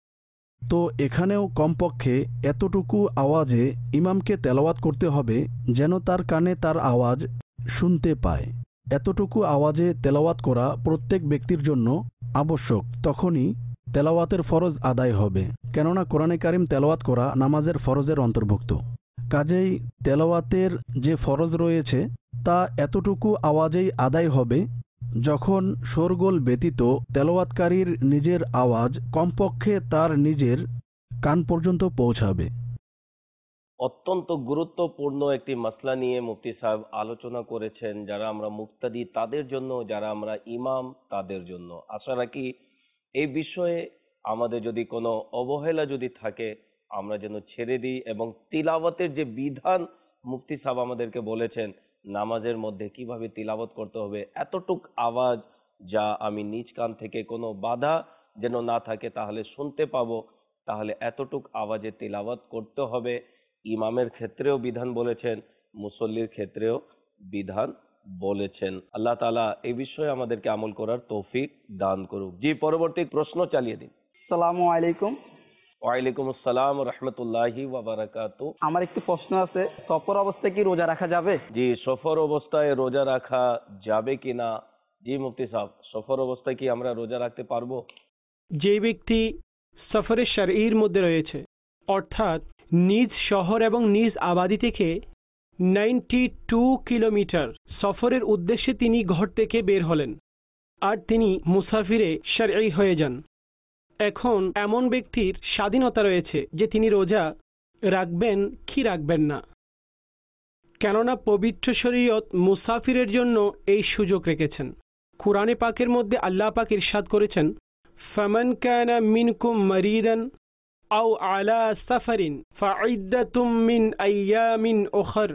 তো এখানেও কমপক্ষে এতটুকু আওয়াজে ইমামকে তেলাওয়াত করতে হবে যেন তার কানে তার আওয়াজ শুনতে পায়। এতটুকু আওয়াজে তেলাওয়াত করা প্রত্যেক ব্যক্তির জন্য আবশ্যক, তখনই তেলাওয়াতের ফরজ আদায় হবে, কেননা কোরআনে কারিম তেলাওয়াত করা নামাজের ফরজের অন্তর্ভুক্ত। কাজেই তেলাওয়াতের যে ফরজ রয়েছে তা এতটুকু আওয়াজেই আদায় হবে যখন শোরগোল ব্যতীত তেলাওয়াতকারীর নিজের আওয়াজ কমপক্ষে তার নিজের কান পর্যন্ত পৌঁছাবে। অত্যন্ত গুরুত্বপূর্ণ একটি মাসলা নিয়ে মুফতি সাহেব আলোচনা করেছেন, যারা আমরা মুক্তাদি তাদের জন্য, যারা আমরা ইমাম তাদের জন্য। আশা রাখি এই বিষয়ে আমাদের যদি কোনো অবহেলা যদি থাকে আমরা যেন ছেড়ে দিই, এবং তিলাওয়াতের যে বিধান মুফতি সাহেব আমাদেরকে বলেছেন নামাজের মধ্যে কিভাবে তিলাওয়াত করতে হবে, এতটুক আওয়াজ যা আমি নিজ কান থেকে কোনো বাধা যেন না থাকে তাহলে শুনতে পাবো, তাহলে এতটুক আওয়াজে তিলাওয়াত করতে হবে। ইমামের ক্ষেত্রেও বিধান বলেছেন, মুসল্লির ক্ষেত্রেও বিধান বলেছেন। আল্লাহ তাআলা এই বিষয়ে আমাদেরকে আমল করার তৌফিক দান করুক। জি, পরবর্তী প্রশ্ন চালিয়ে দিন। আসসালামু আলাইকুম। ওয়ালাইকুম আসসালাম রাহমাতুল্লাহি ওয়া বারাকাতু। আমার একটু প্রশ্ন আছে, সফর অবস্থায় কি রোজা রাখা যাবে? জি, সফর অবস্থায় রোজা রাখা যাবে কিনা? জি মুফতি সাহেব, সফর অবস্থায় কি আমরা রোজা রাখতে পারবো? যে ব্যক্তি সফরের শরঈর মধ্যে রয়েছে, অর্থাৎ নিজ শহর এবং নিজ আবাদি থেকে নাইনটি টু কিলোমিটার সফরের উদ্দেশ্যে তিনি ঘর থেকে বের হলেন আর তিনি মুসাফিরে শরঈ হয়ে যান, এখন এমন ব্যক্তির স্বাধীনতা রয়েছে যে তিনি রোজা রাখবেন কি রাখবেন না, কেননা পবিত্র শরীয়ত মুসাফিরের জন্য এই সুযোগ রেখেছেন। কুরআনে পাকের মধ্যে আল্লাহ পাক ইরশাদ করেছেন, ফামান কানা মিনকুম মারিদান আও আলা সাফারিন ফাইদ্দাতুম মিন আইয়ামিন উখর,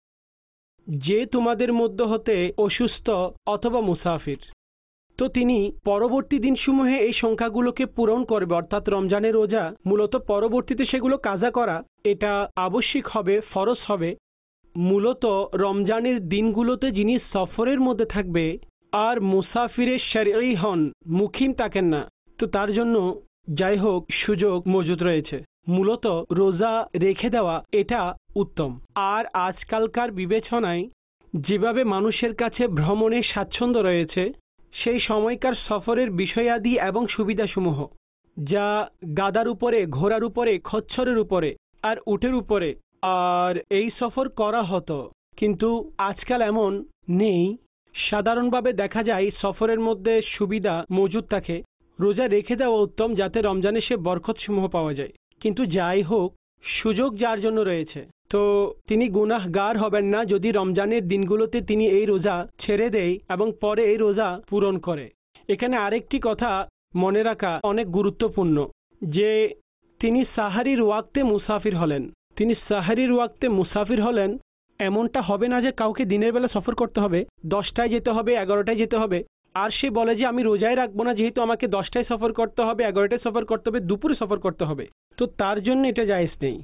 যে তোমাদের মধ্য হতে অসুস্থ অথবা মুসাফির, তো তিনি পরবর্তী দিনসমূহে এই সংখ্যাগুলোকে পূরণ করবে, অর্থাৎ রমজানের রোজা মূলত পরবর্তীতে সেগুলো কাজা করা এটা আবশ্যিক হবে, ফরজ হবে। মূলত রমজানের দিনগুলোতে যিনি সফরের মধ্যে থাকবে আর মুসাফিরের শরঈ হন, মুকিম থাকেন না, তো তার জন্য যাই হোক সুযোগ মজুদ রয়েছে, মূলত রোজা রেখে দেওয়া এটা উত্তম। আর আজকালকার বিবেচনায় যেভাবে মানুষের কাছে ভ্রমণের স্বাচ্ছন্দ্য রয়েছে, সেই সময়কার সফরের বিষয়াদি এবং সুবিধাসমূহ যা গাদার উপরে, ঘোড়ার উপরে, খচ্চরের উপরে আর উটের উপরে আর এই সফর করা হতো, কিন্তু আজকাল এমন নেই। সাধারণভাবে দেখা যায় সফরের মধ্যে সুবিধা মজুদ থাকে, রোজা রেখে দেওয়া উত্তম যাতে রমজানে সে বরকতসমূহ পাওয়া যায়। কিন্তু যাই হোক, সুযোগ যার জন্য রয়েছে তো তিনি গুনাহগার হবেন না যদি রমজানের দিনগুলোতে তিনি এই রোজা ছেড়ে দেয় এবং পরে এই রোজা পূরণ করে। এখানে আরেকটি কথা মনে রাখা অনেক গুরুত্বপূর্ণ যে তিনি সাহারির ওয়াক্তে মুসাফির হলেন, তিনি সাহারির ওয়াক্তে মুসাফির হলেন এমনটা হবে না যে কাউকে দিনের বেলা সফর করতে হবে, দশটায় যেতে হবে, এগারোটায় যেতে হবে, আর সে বলে যে আমি রোজায় রাখবো না যেহেতু আমাকে দশটায় সফর করতে হবে, এগারোটায় সফর করতে হবে, দুপুরে সফর করতে হবে, তো তার জন্য এটা জায়েজ নেই।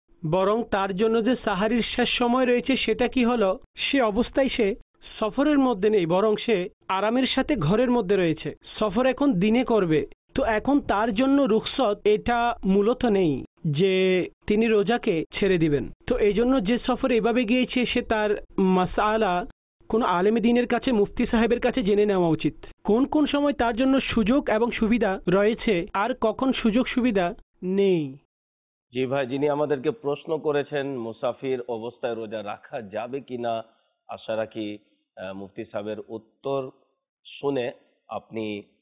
বরং তার জন্য যে সাহারির শেষ সময় রয়েছে সেটা কি হলো, সে অবস্থায় সে সফরের মধ্যে নেই, বরং সে আরামের সাথে ঘরের মধ্যে রয়েছে, সফর এখন দিনে করবে, তো এখন তার জন্য রুখসত এটা মূলত নেই যে তিনি রোজাকে ছেড়ে দিবেন। তো এই জন্য যে সফর এভাবে গিয়েছে সে তার মাসআলা কোন আলেমে দ্বীনের কাছে, মুফতি সাহেবের কাছে জেনে নেওয়া উচিত, কোন কোন সময় তার জন্য সুযোগ এবং সুবিধা রয়েছে আর কখন সুযোগ সুবিধা নেই। জি ভাই, যিনি আমাদেরকে প্রশ্ন করেছেন মুসাফির অবস্থায় রোজা রাখা যাবে কিনা, আশা রাখি মুফতি সাহেবের উত্তর শুনে আপনি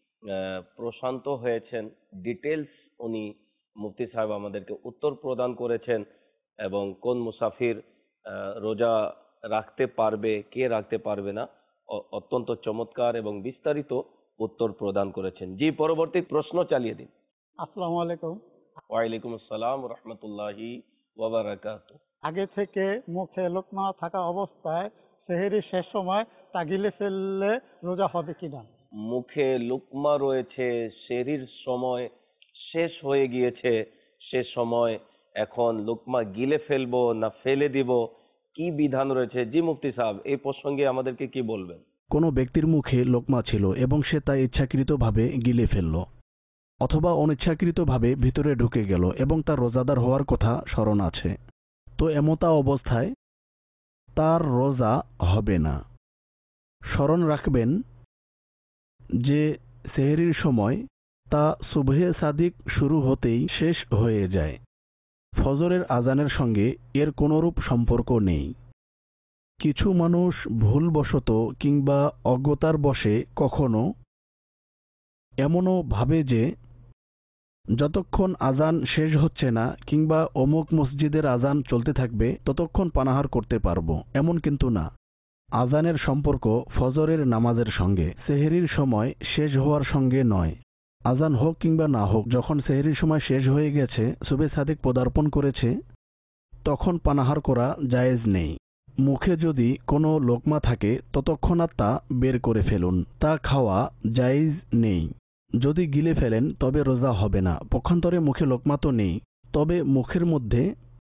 প্রশান্ত হয়েছেন। ডিটেলস উনি মুফতি সাহেব আমাদেরকে উত্তর প্রদান করেছেন এবং কোন মুসাফির রোজা রাখতে পারবে, কে রাখতে পারবে না, অত্যন্ত চমৎকার এবং বিস্তারিত উত্তর প্রদান করেছেন। জি, পরবর্তী প্রশ্ন চালিয়ে দিন। আসসালামু আলাইকুম। ওয়ালাইকুম আসসালাম রাহমাতুল্লাহি ওয়া বারাকাতু। আগে থেকে মুখে লোকমা থাকা অবস্থায় সেহরির শেষ সময় তা গিলে ফেললে রোজা হবে কিনা? মুখে লুকমা রয়েছে, সেহরির সময় শেষ হয়ে গিয়েছে, সে সময় এখন লুকমা গিলে ফেলবো না ফেলে দিব, কি বিধান রয়েছে? জি মুফতি সাহেব, এই প্রসঙ্গে আমাদেরকে কি বলবেন? কোনো ব্যক্তির মুখে লোকমা ছিল এবং সে তা ইচ্ছাকৃতভাবে গিলে ফেলল অথবা অনিচ্ছাকৃতভাবে ভিতরে ঢুকে গেল এবং তার রোজাদার হওয়ার কথা স্মরণ আছে, তো এমতা অবস্থায় তার রোজা হবে না। স্মরণ রাখবেন যে সেহরির সময় তা সুবহে সাদিক শুরু হতেই শেষ হয়ে যায়, ফজরের আজানের সঙ্গে এর কোনরূপ সম্পর্ক নেই। কিছু মানুষ ভুলবশত কিংবা অজ্ঞতার বশে কখনো এমনও ভাবে যে যতক্ষণ আজান শেষ হচ্ছে না কিংবা অমুক মসজিদের আজান চলতে থাকবে ততক্ষণ পানাহার করতে পারবো, এমন কিন্তু না। আজানের সম্পর্ক ফজরের নামাজের সঙ্গে, সেহরির সময় শেষ হওয়ার সঙ্গে নয়। আজান হোক কিংবা না হোক, যখন সেহরির সময় শেষ হয়ে গেছে, সুবে সাদিক পদার্পণ করেছে, তখন পানাহার করা জায়েজ নেই। মুখে যদি কোনো লোকমা থাকে ততক্ষণাৎ তা বের করে ফেলুন, তা খাওয়া জায়েজ নেই। যদি গিলে ফেলেন তবে রোজা হবে না। পক্ষান্তরে মুখে লোকমা তো নেই, তবে মুখের মধ্যে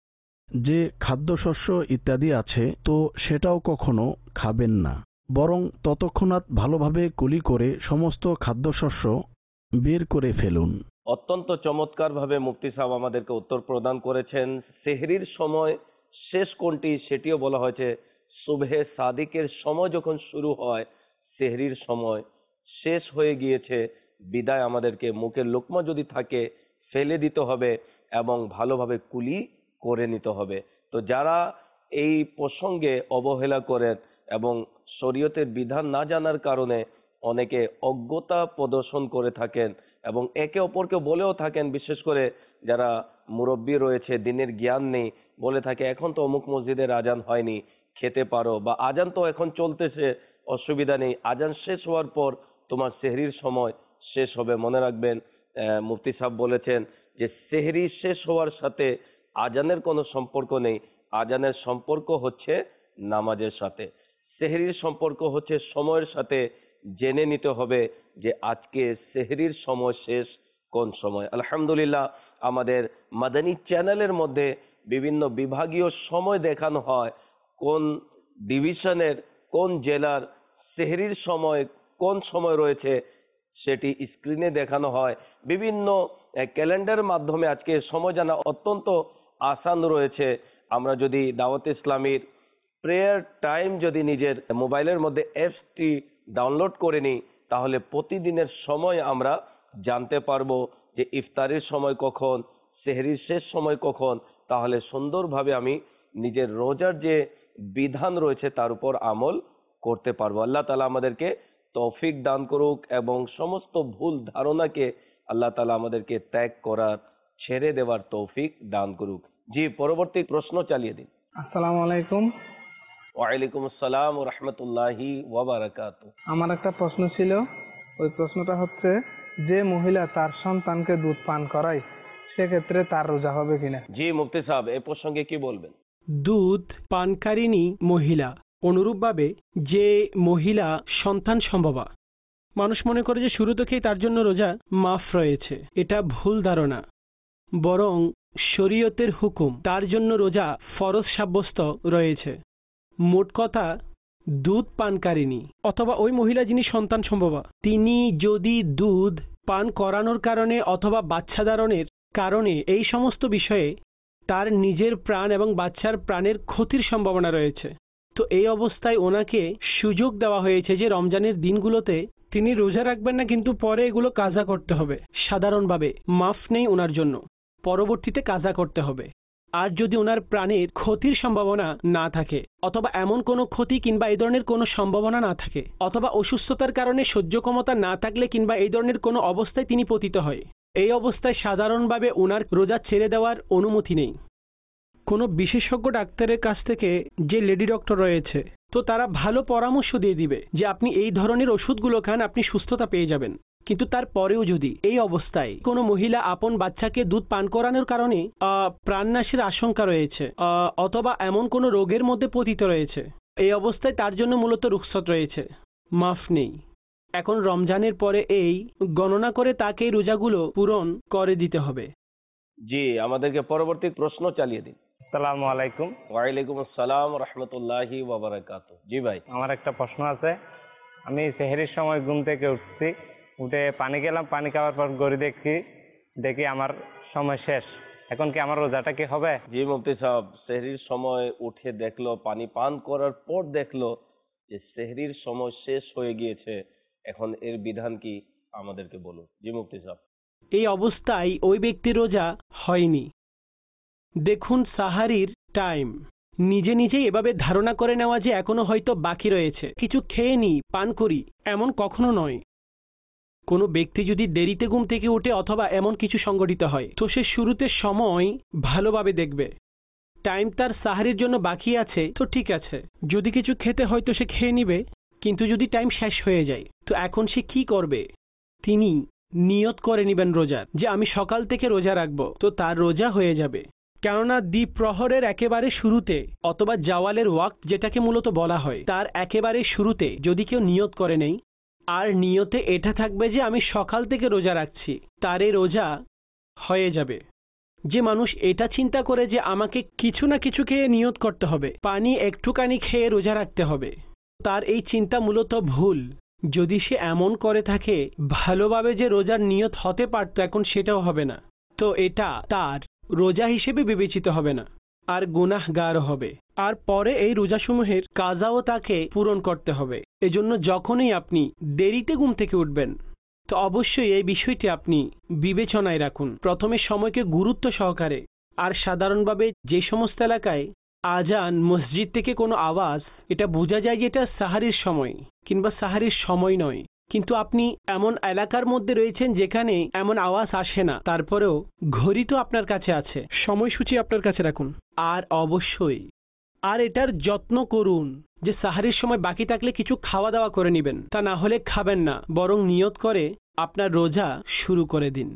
যে খাদ্যশস্য ইত্যাদি আছে তো সেটাও কখনো খাবেন না, বরং ততক্ষণাৎ ভালোভাবে কুলি করে সমস্ত খাদ্যশস্য বের করে ফেলুন। অত্যন্ত চমৎকারভাবে মুফতি সাহেব আমাদেরকে উত্তর প্রদান করেছেন। সেহরির সময় শেষ কোনটি সেটিও বলা হয়েছে। সুবহে সাদিকের সময় যখন শুরু হয়, সেহরির সময় শেষ হয়ে গিয়েছে, বিদায় আমাদেরকে মুখের লোকমা যদি থাকে ফেলে দিতে হবে এবং ভালোভাবে কুলি করে নিতে হবে। তো যারা এই প্রসঙ্গে অবহেলা করেন এবং শরীয়তের বিধান না জানার কারণে অনেকে অজ্ঞতা প্রদর্শন করে থাকেন এবং একে অপরকে বলেও থাকেন, বিশেষ করে যারা মুরব্বী রয়েছে, দিনের জ্ঞান নেই, বলে থাকে এখন তো অমুক মসজিদের আজান হয়নি, খেতে পারো, বা আজান তো এখন চলতেছে, অসুবিধা নেই, আজান শেষ হওয়ার পর তোমার সেহরির সময় শেষ হবে। মনে রাখবেন মুফতি সাহেব বলেছেন যে সেহরি শেষ হওয়ার সাথে আজানের কোনো সম্পর্ক নেই, আজানের সম্পর্ক হচ্ছে নামাজের সাথে। সেহরির সম্পর্ক হচ্ছে সময়ের সাথে। জেনে নিতে হবে যে আজকে সেহরির সময় শেষ কোন সময়। আলহামদুলিল্লাহ, আমাদের মাদানী চ্যানেলের মধ্যে বিভিন্ন বিভাগীয় সময় দেখানো হয়, কোন ডিভিশনের কোন জেলার সেহরির সময় কোন সময় রয়েছে সেটি স্ক্রিনে দেখানো হয়। বিভিন্ন ক্যালেন্ডারের মাধ্যমে আজকে সময় জানা অত্যন্ত আসান রয়েছে। আমরা যদি দাওয়াত ইসলামীর প্রেয়ার টাইম যদি নিজের মোবাইলের মধ্যে অ্যাপসটি ডাউনলোড করে নিই, তাহলে প্রতিদিনের সময় আমরা জানতে পারবো যে ইফতারের সময় কখন, সেহরির শেষ সময় কখন। তাহলে সুন্দরভাবে আমি নিজের রোজার যে বিধান রয়েছে তার উপর আমল করতে পারবো। আল্লাহ তাআলা আমাদেরকে তৌফিক দান করুক এবং সমস্ত ভুল ধারণাকে আল্লাহ তাআলা আমাদেরকে ত্যাগ করার, ছেড়ে দেওয়ার তৌফিক দান করুক। জি, পরবর্তী প্রশ্ন চালিয়ে দিন। আসসালামু আলাইকুম। ওয়ালাইকুম আসসালাম ওয়া রাহমাতুল্লাহি ওয়া বারাকাতুহু। আমার একটা প্রশ্ন ছিল, ওই প্রশ্নটা হচ্ছে যে মহিলা তার সন্তানকে দুধ পান করায় সেক্ষেত্রে তার রোজা হবে কিনা? জি মুফতি সাহেব, এই প্রসঙ্গে কি বলবেন? দুধ পানকারিনী মহিলা, অনুরূপভাবে যে মহিলা সন্তান সম্ভবা, মানুষ মনে করে যে শুরু থেকেই তার জন্য রোজা মাফ রয়েছে। এটা ভুল ধারণা। বরং শরীয়তের হুকুম, তার জন্য রোজা ফরজ সাব্যস্ত রয়েছে। মোট কথা, দুধ পানকারিনী অথবা ওই মহিলা যিনি সন্তান সম্ভবা, তিনি যদি দুধ পান করানোর কারণে অথবা বাচ্চা ধারণের কারণে এই সমস্ত বিষয়ে তার নিজের প্রাণ এবং বাচ্চার প্রাণের ক্ষতির সম্ভাবনা রয়েছে, তো এই অবস্থায় ওনাকে সুযোগ দেওয়া হয়েছে যে রমজানের দিনগুলোতে তিনি রোজা রাখবেন না, কিন্তু পরে এগুলো কাজা করতে হবে। সাধারণভাবে মাফ নেই ওনার জন্য, পরবর্তীতে কাজা করতে হবে। আর যদি ওনার প্রাণের ক্ষতির সম্ভাবনা না থাকে, অথবা এমন কোনো ক্ষতি কিংবা এই ধরনের কোনো সম্ভাবনা না থাকে, অথবা অসুস্থতার কারণে সহ্য ক্ষমতা না থাকলে কিংবা এই ধরনের কোনো অবস্থায় তিনি পতিত হয়, এই অবস্থায় সাধারণভাবে ওনার রোজা ছেড়ে দেওয়ার অনুমতি নেই। কোনো বিশেষজ্ঞ ডাক্তারের কাছ থেকে যে লেডি ডক্টর রয়েছে, তো তারা ভালো পরামর্শ দিয়ে দিবে যে আপনি এই ধরনের ওষুধগুলো খান, আপনি সুস্থতা পেয়ে যাবেন। কিন্তু তারপরেও যদি এই অবস্থায় কোনো মহিলা আপন বাচ্চাকে দুধ পান করানোর কারণে প্রাণনাশের আশঙ্কা রয়েছে অথবা এমন কোনো রোগের মধ্যে পতিত রয়েছে, এই অবস্থায় তার জন্য মূলত রুখসত রয়েছে, মাফ নেই। এখন রমজানের পরে এই গণনা করে তাকে এই রোজাগুলো পূরণ করে দিতে হবে। জি, আমাদেরকে পরবর্তী প্রশ্ন চালিয়ে দিন। আসসালামু আলাইকুম। ওয়ালাইকুম আসসালাম ওয়া রাহমাতুল্লাহি ওয়া বারাকাতুহু। জি ভাই, আমার একটা প্রশ্ন আছে। আমি সেহরির সময় ঘুম থেকে উঠছি, উঠে পানি গেলাম, পানি খাওয়ার পর ঘড়ি দেখি দেখি আমার সময় শেষ, এখন কি আমার রোজাটা কি হবে? জি মুফতি সাহেব, সেহরির সময় উঠে দেখলো, পানি পান করার পর দেখলো যে সেহরির সময় শেষ হয়ে গিয়েছে, এখন এর বিধান কি আমাদেরকে বলুন। জি মুফতি সাহেব, এই অবস্থায় ওই ব্যক্তির রোজা হয়নি। দেখুন সাহারির টাইম, নিজে নিজেই এভাবে ধারণা করে নেওয়া যে এখনো হয়তো বাকি রয়েছে, কিছু খেয়ে নি, পান করি, এমন কখনো নয়। কোনো ব্যক্তি যদি দেরিতে ঘুম থেকে ওঠে অথবা এমন কিছু সংঘটিত হয়, তো সে শুরুতে সময় ভালোভাবে দেখবে। টাইম তার সাহারির জন্য বাকি আছে তো ঠিক আছে, যদি কিছু খেতে হয় তো সে খেয়ে নিবে, কিন্তু যদি টাইম শেষ হয়ে যায় তো এখন সে কি করবে? তিনি নিয়ত করে নেবেন রোজার, যে আমি সকাল থেকে রোজা রাখবো, তো তার রোজা হয়ে যাবে। কেননা দ্বীপ প্রহরের একেবারে শুরুতে অথবা জাওয়ালের ওয়াক্ত যেটাকে মূলত বলা হয়, তার একেবারে শুরুতে যদি কেউ নিয়ত করে নেই আর নিয়তে এটা থাকবে যে আমি সকাল থেকে রোজা রাখছি, তার এই রোজা হয়ে যাবে। যে মানুষ এটা চিন্তা করে যে আমাকে কিছু না কিছু খেয়ে নিয়ত করতে হবে, পানি একটুখানি খেয়ে রোজা রাখতে হবে, তার এই চিন্তা মূলত ভুল। যদি সে এমন করে থাকে ভালোভাবে যে রোজার নিয়ত হতে পারত, এখন সেটাও হবে না, তো এটা তার রোজা হিসেবে বিবেচিত হবে না আর গুনাহগার হবে। আর পরে এই রোজাসমূহের কাজাও তাকে পূরণ করতে হবে। এজন্য যখনই আপনি দেরিতে ঘুম থেকে উঠবেন তো অবশ্যই এই বিষয়টি আপনি বিবেচনায় রাখুন। প্রথমে সময়কে গুরুত্ব সহকারে, আর সাধারণভাবে যে সমস্ত এলাকায় আজান, মসজিদ থেকে কোনো আওয়াজ, এটা বোঝা যায় যে এটা সাহারির সময় কিংবা সাহারির সময় নয়, কিন্তু আপনি এমন এলাকার মধ্যে রয়েছেন যেখানে এমন আওয়াজ আসে না, তারপরেও ঘড়ি তো আপনার কাছে আছে, সময়সূচি আপনার কাছে রাখুন। আর অবশ্যই আর এটার যত্ন করুন যে সাহারির সময় বাকি থাকলে কিছু খাওয়া দাওয়া করে নেবেন, তা না হলে খাবেন না, বরং নিয়ত করে আপনার রোজা শুরু করে দিন।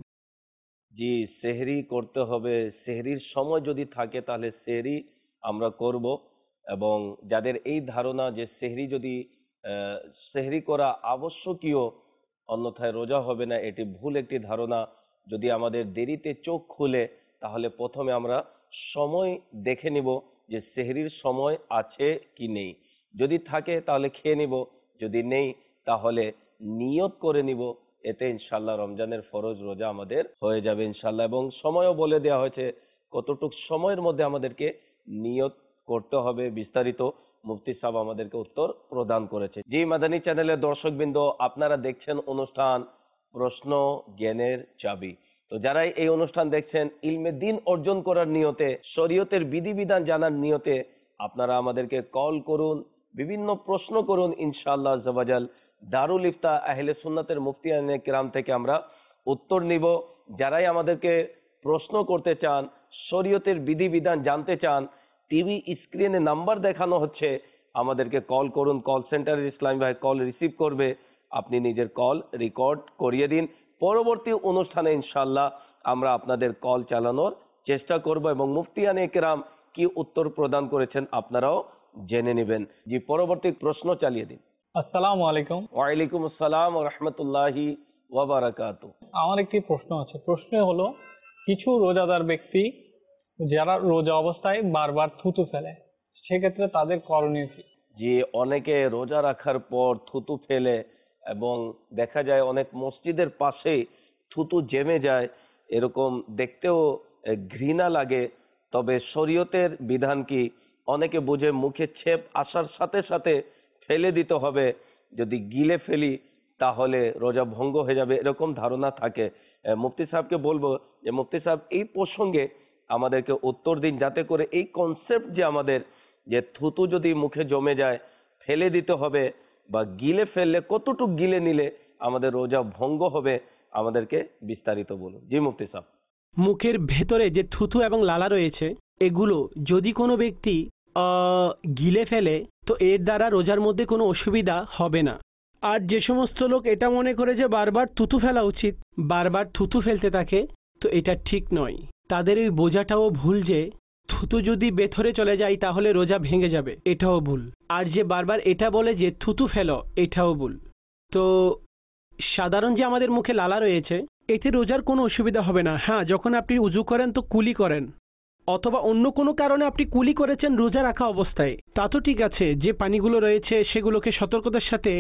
জি, সেহরি করতে হবে। সেহরির সময় যদি থাকে তাহলে সেহরি আমরা করব। এবং যাদের এই ধারণা যে সেহরি যদি আহ, সেহরি করা আবশ্যকীয়, অন্যথায় রোজা হবে না, এটি ভুল একটি ধারণা। যদি আমাদের দেরিতে চোখ খুলে তাহলে প্রথমে আমরা সময় দেখে নিব যে সেহরির সময় আছে কি নেই। যদি থাকে তাহলে খেয়ে নিব, যদি নেই তাহলে নিয়ত করে নিব। এতে ইনশাল্লাহ রমজানের ফরজ রোজা আমাদের হয়ে যাবে ইনশাল্লাহ। এবং সময়ও বলে দেওয়া হয়েছে কতটুক সময়ের মধ্যে আমাদেরকে নিয়ত করতে হবে, বিস্তারিত মুফতি সাহেব আমাদেরকে উত্তর প্রদান করেছে। জি, মাদানী চ্যানেলের দর্শকবৃন্দ, আপনারা দেখছেন অনুষ্ঠান প্রশ্ন জ্ঞানের চাবি। তো যারাই এই অনুষ্ঠান দেখছেন ইলমে দিন অর্জন করার নিয়তে, শরীয়তের বিধিবিধান জানার নিয়তে আপনারা আমাদেরকে কল করুন, বিভিন্ন প্রশ্ন করুন। ইনশাআল্লাহ আজ্জাওয়াজাল দারুল ইফতা আহলে সুন্নাতের মুফতিয়ানে কিরাম থেকে আমরা উত্তর নিব। যারাই আমাদেরকে প্রশ্ন করতে চান, শরীয়তের বিধিবিধান জানতে চান, টিভি স্ক্রিনে নাম্বার দেখানো হচ্ছে, আমাদেরকে কল করুন। কল সেন্টারের ইসলামী ভাই কল রিসিভ করবে, আপনি নিজের কল রেকর্ড করিয়ে দিন। পরবর্তী অনুষ্ঠানে ইনশাআল্লাহ আমরা আপনাদের কল চালানোর চেষ্টা করব এবং মুফতিয়ানে কেরাম কি উত্তর প্রদান করেছেন আপনারাও জেনে নেবেন। জি, পরবর্তী প্রশ্ন চালিয়ে দিন। আসসালামু আলাইকুম। ওয়ালাইকুম আসসালাম ওয়া রাহমাতুল্লাহি ওয়া বারাকাতুহু। আমার একটি প্রশ্ন আছে। প্রশ্ন হলো, কিছু রোজাদার ব্যক্তি যারা রোজা অবস্থায় বারবার থুতু ফেলে, সেক্ষেত্রে তাদের করণীয় কি? জি, অনেকে রোজা রাখার পর থুতু ফেলে এবং দেখা যায় অনেক মসজিদের পাশে থুতু জমে যায়, এরকম দেখতেও ঘৃণা লাগে। তবে শরীয়তের বিধান কি? অনেকে বুঝে মুখে ছেপ আসার সাথে সাথে ফেলে দিতে হবে, যদি গিলে ফেলি তাহলে রোজা ভঙ্গ হয়ে যাবে, এরকম ধারণা থাকে। মুফতি সাহেবকে বলবো যে মুফতি সাহেব এই প্রসঙ্গে আমাদেরকে উত্তর দিন, যাতে করে এই কনসেপ্ট যে আমাদের যে থুতু যদি মুখে জমে যায় ফেলে দিতে হবে বা গিলে ফেললে কতটুকু গিলে নিলে আমাদের রোজা ভঙ্গ হবে, আমাদেরকে বিস্তারিত বলুন। জি মুফতি সাহেব। মুখের ভেতরে যে থুতু এবং লালা রয়েছে, এগুলো যদি কোনো ব্যক্তি গিলে ফেলে তো এর দ্বারা রোজার মধ্যে কোনো অসুবিধা হবে না। আর যে সমস্ত লোক এটা মনে করে যে বারবার থুতু ফেলা উচিত, বারবার থুতু ফেলতে থাকে, তো এটা ঠিক নয়। তাদের এই বোঝাটাও ভুল যে থুতু যদি ভেতরে চলে যায় তাহলে রোজা ভেঙে যাবে, এটাও ভুল। আর যে বারবার এটা বলে যে থুতু ফেলো, এটাও ভুল। তো সাধারণ যে আমাদের মুখে লালা রয়েছে, এতে রোজার কোনো অসুবিধা হবে না। হ্যাঁ, যখন আপনি উজু করেন তো কুলি করেন, অথবা অন্য কোনো কারণে আপনি কুলি করেছেন রোজা রাখা অবস্থায়, তা তো ঠিক আছে। যে পানিগুলো রয়েছে সেগুলোকে সতর্কতার সাথে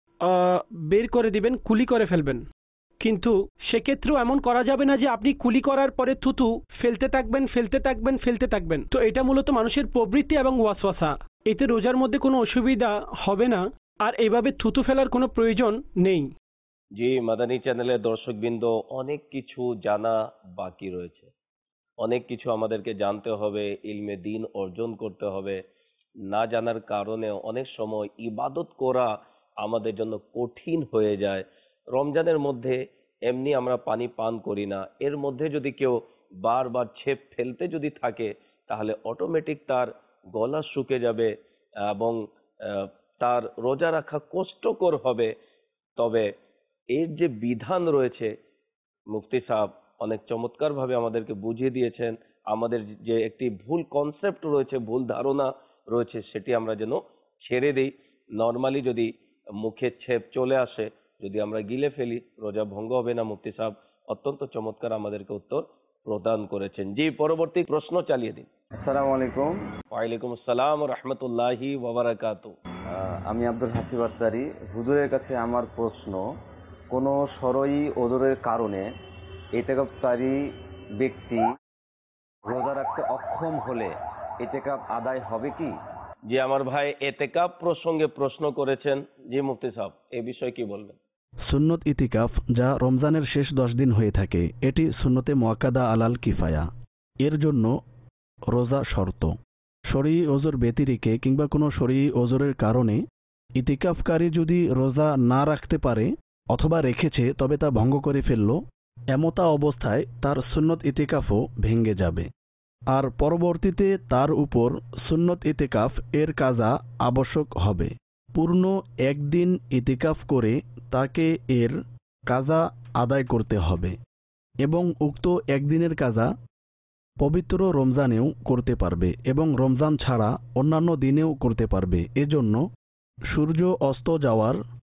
বের করে দিবেন, কুলি করে ফেলবেন। কিন্তু সেক্ষেত্রেও এমন করা যাবে না যে আপনি কুলি করার পরে থুতু ফেলতে থাকবেন ফেলতে থাকবেন ফেলতে থাকবেন। তো এটা মূলত মানুষের প্রবৃত্তি এবং ওয়াসওয়াসা, এতে রোজার মধ্যে কোনো অসুবিধা হবে না, আর এভাবে থুতু ফেলার কোনো প্রয়োজন নেই। জি, মাদানী চ্যানেলের দর্শকবৃন্দ, অনেক কিছু জানা বাকি রয়েছে। অনেক কিছু আমাদেরকে জানতে হবে, ইলমে দিন অর্জন করতে হবে। না জানার কারণে অনেক সময় ইবাদত করা আমাদের জন্য কঠিন হয়ে যায়। রমজানের মধ্যে এমনি আমরা পানি পান করি না, এর মধ্যে যদি কেউ বারবার ছেপ ফেলতে যদি থাকে তাহলে অটোমেটিক তার গলা শুকে যাবে এবং আহ, তার রোজা রাখা কষ্টকর হবে। তবে এর যে বিধান রয়েছে, মুফতি সাহেব অনেক চমৎকারভাবে আমাদেরকে বুঝিয়ে দিয়েছেন। আমাদের যে একটি ভুল কনসেপ্ট রয়েছে, ভুল ধারণা রয়েছে, সেটি আমরা যেন ছেড়ে দিই। নর্মালি যদি মুখে ছেপ চলে আসে, যদি আমরা গিলে ফেলি, রোজা ভঙ্গ হবে না। মুফতি সাহেব অত্যন্ত চমৎকার আমাদেরকে উত্তর প্রদান করেছেন। জি, পরবর্তী প্রশ্ন চালিয়ে দিন। আসসালামু আলাইকুম। ওয়ালাইকুম আসসালাম ওয়া রাহমাতুল্লাহি ওয়া বারাকাতুহু। আহ, আমি আব্দুল হাসিব আত্তারি। হুজুরের কাছে আমার প্রশ্ন, কোনো শরঈ ওযরের কারণে ইতিকাফকারী ব্যক্তি রোজা রাখতে অক্ষম হলে ইতিকাফ আদায় হবে কি? জি, আমার ভাই এতেকাফ প্রসঙ্গে প্রশ্ন করেছেন। জি মুফতি সাহেব, এ বিষয়ে কি বলবেন? সুন্নত ইতিকাফ, যা রমজানের শেষ দশ দিন হয়ে থাকে, এটি সুন্নতে মুআক্কাদা আলাল কিফায়া। এর জন্য রোজা শর্ত। শরঈ ওযর ব্যতিরেকে কিংবা কোনো শরঈ ওযরের কারণে ইতিকাফকারী যদি রোজা না রাখতে পারে অথবা রেখেছে তবে তা ভঙ্গ করে ফেলল, এমতা অবস্থায় তার সুন্নত ইতিকাফও ভেঙে যাবে। আর পরবর্তীতে তার উপর সুন্নত ইতিকাফ এর কাজা আবশ্যক হবে। পূর্ণ একদিন ইতিকাফ করে তাকে এর কাজা আদায় করতে হবে এবং উক্ত একদিনের কাজা পবিত্র রমজানেও করতে পারবে এবং রমজান ছাড়া অন্যান্য দিনেও করতে পারবে। এজন্য সূর্য অস্ত যাওয়ার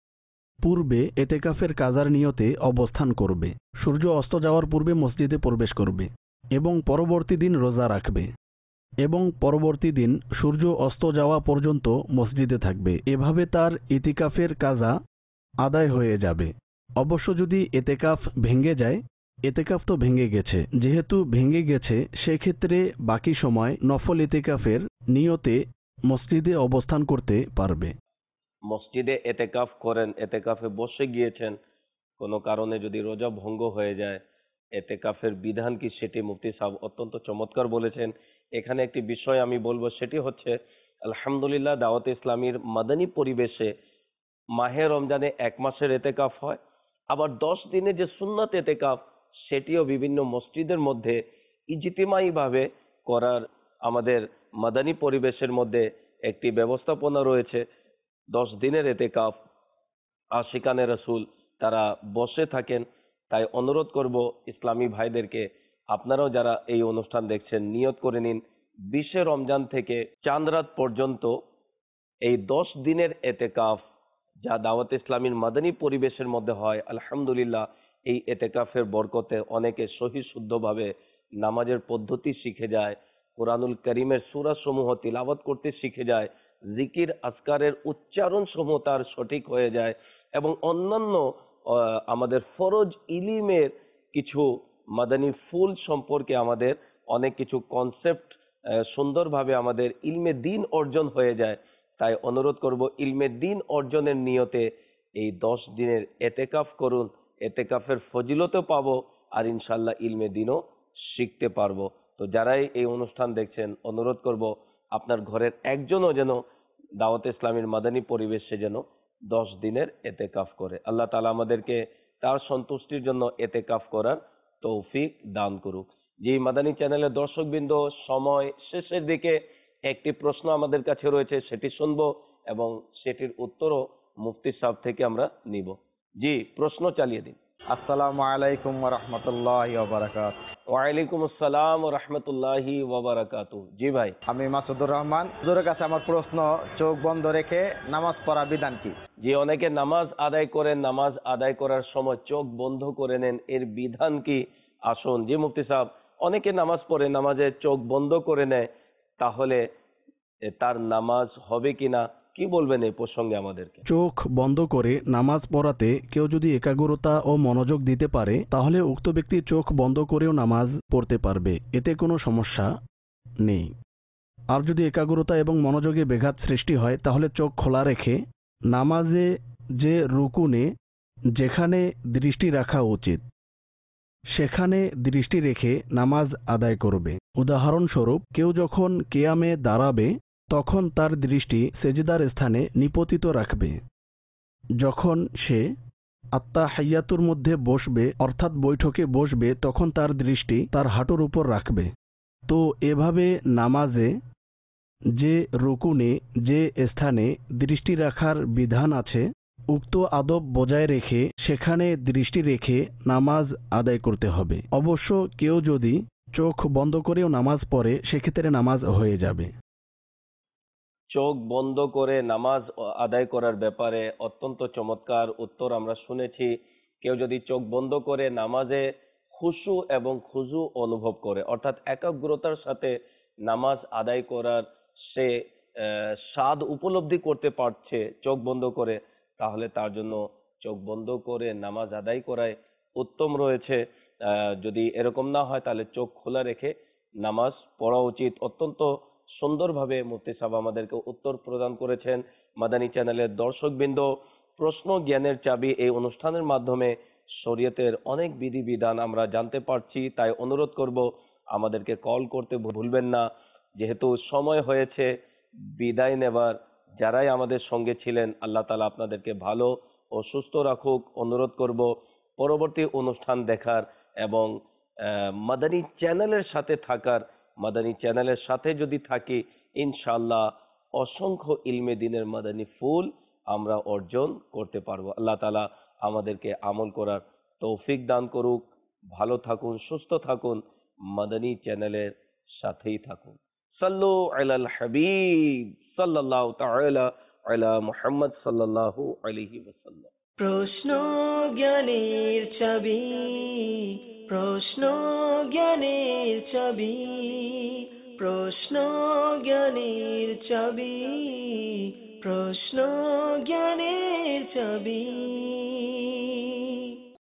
পূর্বে এতেকাফের কাজার নিয়তে অবস্থান করবে, সূর্য অস্ত যাওয়ার পূর্বে মসজিদে প্রবেশ করবে এবং পরবর্তী দিন রোজা রাখবে এবং পরবর্তী দিন সূর্য অস্ত যাওয়া পর্যন্ত মসজিদে থাকবে। এভাবে তার ইতিকাফের কাজা আদায় হয়ে যাবে। অবশ্য যদি এতেকাফ ভেঙে যায়, এতেকাফ তো ভেঙে গেছে, যেহেতু ভেঙে গেছে সেক্ষেত্রে বাকি সময় নফল এতেকাফের নিয়তে মসজিদে অবস্থান করতে পারবে। মসজিদে এতেকাফ করেন, এতেকাফে বসে গিয়েছেন, কোনো কারণে যদি রোজা ভঙ্গ হয়ে যায়, এতেকাফের বিধান কি সেটি মুফতি সাহেব অত্যন্ত চমৎকার বলেছেন। এখানে একটি বিষয় আমি বলবো, সেটি হচ্ছে আলহামদুলিল্লাহ দাওয়াতে ইসলামীর মাদানী পরিবেশে মাহে রমজানে এক মাসের এতেকাফ হয়, আবার দশ দিনে যে সুন্নাত এতেকাফ সেটিও বিভিন্ন মসজিদের মধ্যে ইজতিমাই ভাবে করার আমাদের মাদানী পরিবেশের মধ্যে একটি ব্যবস্থাপনা রয়েছে। দশ দিনের এতেকাফ আশিকানে রাসূল তারা বসে থাকেন। তাই অনুরোধ করব ইসলামী ভাইদেরকে, আপনারাও যারা এই অনুষ্ঠান দেখছেন নিয়ত করে নিন, বিশে রমজান থেকে চাঁদ রাত পর্যন্ত এই দশ দিনের এতেকাফ যা দাওয়াত ইসলামীর মাদানী পরিবেশের মধ্যে হয়, আলহামদুলিল্লাহ এই এতেকাফের বরকতে অনেকে সহি শুদ্ধভাবে নামাজের পদ্ধতি শিখে যায়, কোরআনুল করিমের সূরা সমূহ তিলাওয়াত করতে শিখে যায়, জিকির আজকারের উচ্চারণ সমূহ তার সঠিক হয়ে যায় এবং অন্যান্য আহ, আমাদের ফরজ ইলিমের কিছু মাদানী ফুল সম্পর্কে আমাদের অনেক কিছু কনসেপ্ট সুন্দরভাবে আমাদের ইলমে দিন অর্জন হয়ে যায়। তাই অনুরোধ করব, ইলমে দিন অর্জনের নিয়তে এই দশ দিনের এতেকাফ করুন, এতেকাফের ফজিলতও পাবো আর ইনশাল্লাহ ইলমে দিনও শিখতে পারবো। তো যারাই এই অনুষ্ঠান দেখছেন অনুরোধ করব আপনার ঘরের একজনও যেন দাওয়াত ইসলামীর মাদানী পরিবেশে যেন দশ দিনের এতেকাফ করে। আল্লাহ তাআলা আমাদেরকে তার সন্তুষ্টির জন্য এতেকাফ করার তৌফিক দান করুক। যে মাদানী চ্যানেলের দর্শকবৃন্দ, সময় শেষের দিকে একটি প্রশ্ন আমাদের কাছে রয়েছে, সেটি শুনবো এবং সেটির উত্তরও মুফতি সাহেব থেকে আমরা নিব। জি, প্রশ্ন চালিয়ে দিন। আসসালামু আলাইকুম ওয়া রাহমাতুল্লাহি ওয়া বারাকাতুহু। ওয়ালাইকুম আসসালাম ওয়া রাহমাতুল্লাহি ওয়া বারাকাতুহু। জি ভাই। আমি মাসুদুর রহমান। হুজুরের কাছে আমার প্রশ্ন, চোখ বন্ধ রেখে নামাজ পড়া বিধান কি? যে অনেকে নামাজ আদায় করেন, নামাজ আদায় করার সময় চোখ বন্ধ করে নেন, এর বিধান কি? আসুন। জি মুফতি সাহেব, অনেকে নামাজ পড়ে নামাজে চোখ বন্ধ করে নেয়, তাহলে তার নামাজ হবে কিনা, কি বলবেন এই প্রসঙ্গে আমাদেরকে? চোখ বন্ধ করে নামাজ পড়াতে কেউ যদি একাগ্রতা ও মনোযোগ দিতে পারে তাহলে উক্ত ব্যক্তি চোখ বন্ধ করেও নামাজ পড়তে পারবে, এতে কোনো সমস্যা নেই। আর যদি একাগ্রতা এবং মনোযোগে ব্যাঘাত সৃষ্টি হয় তাহলে চোখ খোলা রেখে নামাজে যে রুকুনে যেখানে দৃষ্টি রাখা উচিত সেখানে দৃষ্টি রেখে নামাজ আদায় করবে। উদাহরণস্বরূপ কেউ যখন কিয়ামে দাঁড়াবে তখন তার দৃষ্টি সেজদার স্থানে নিপতিত রাখবে। যখন সে আত্তাহিয়াতুর মধ্যে বসবে অর্থাৎ বৈঠকে বসবে তখন তার দৃষ্টি তার হাঁটুর উপর রাখবে। তো এভাবে নামাজে যে রুকুনে যে স্থানে দৃষ্টি রাখার বিধান আছে উক্ত আদব বজায় রেখে সেখানে দৃষ্টি রেখে নামাজ আদায় করতে হবে। অবশ্য কেউ যদি চোখ বন্ধ করেও নামাজ পড়ে সেক্ষেত্রে নামাজ হয়ে যাবে। চোখ বন্ধ করে নামাজ আদায় করার ব্যাপারে অত্যন্ত চমৎকার উত্তর আমরা শুনেছি। কেউ যদি চোখ বন্ধ করে নামাজে খুশু এবং খুজু অনুভব করে অর্থাৎ একাগ্রতার সাথে নামাজ আদায় করার সে স্বাদ উপলব্ধি করতে পারছে চোখ বন্ধ করে, তাহলে তার জন্য চোখ বন্ধ করে নামাজ আদায় করাই উত্তম রয়েছে। যদি এরকম না হয় তাহলে চোখ খোলা রেখে নামাজ পড়া উচিত। অত্যন্ত সুন্দরভাবে মুফতি সাহেব আমাদেরকে উত্তর প্রদান করেছেন। মাদানী চ্যানেলের দর্শকবৃন্দ, প্রশ্ন জ্ঞানের চাবি এই অনুষ্ঠানের মাধ্যমে শরীয়তের অনেক বিধিবিধান আমরা জানতে পারছি। তাই অনুরোধ করব আমাদেরকে কল করতে ভুলবেন না। যেহেতু সময় হয়েছে বিদায় নেবার, যারাই আমাদের সঙ্গে ছিলেন আল্লাহ তাআলা আপনাদেরকে ভালো ও সুস্থ রাখুক। অনুরোধ করব পরবর্তী অনুষ্ঠান দেখার এবং মাদানী চ্যানেলের সাথে থাকার। মাদানী চ্যানেলের সাথে যদি থাকি ইনশাআল্লাহ অসংখ্য ইলমে দ্বীনের মাদানী ফুল আমরা অর্জন করতে পারবো। আল্লাহ তাআলা আমাদেরকে আমল করার তৌফিক দান করুক। ভালো থাকুন, সুস্থ থাকুন, মাদানী চ্যানেলের সাথেই থাকুন। সাল্লু আলাল হাবিব সাল্লাল্লাহু তাআলা আলা মুহাম্মদ সাল্লাল্লাহু আলাইহি ওয়াসাল্লাম। প্রশ্ন জ্ঞানের চাবি, প্রশ্ন জ্ঞানের চাবি, প্রশ্ন জ্ঞানের চাবি, প্রশ্ন জ্ঞানের চাবি।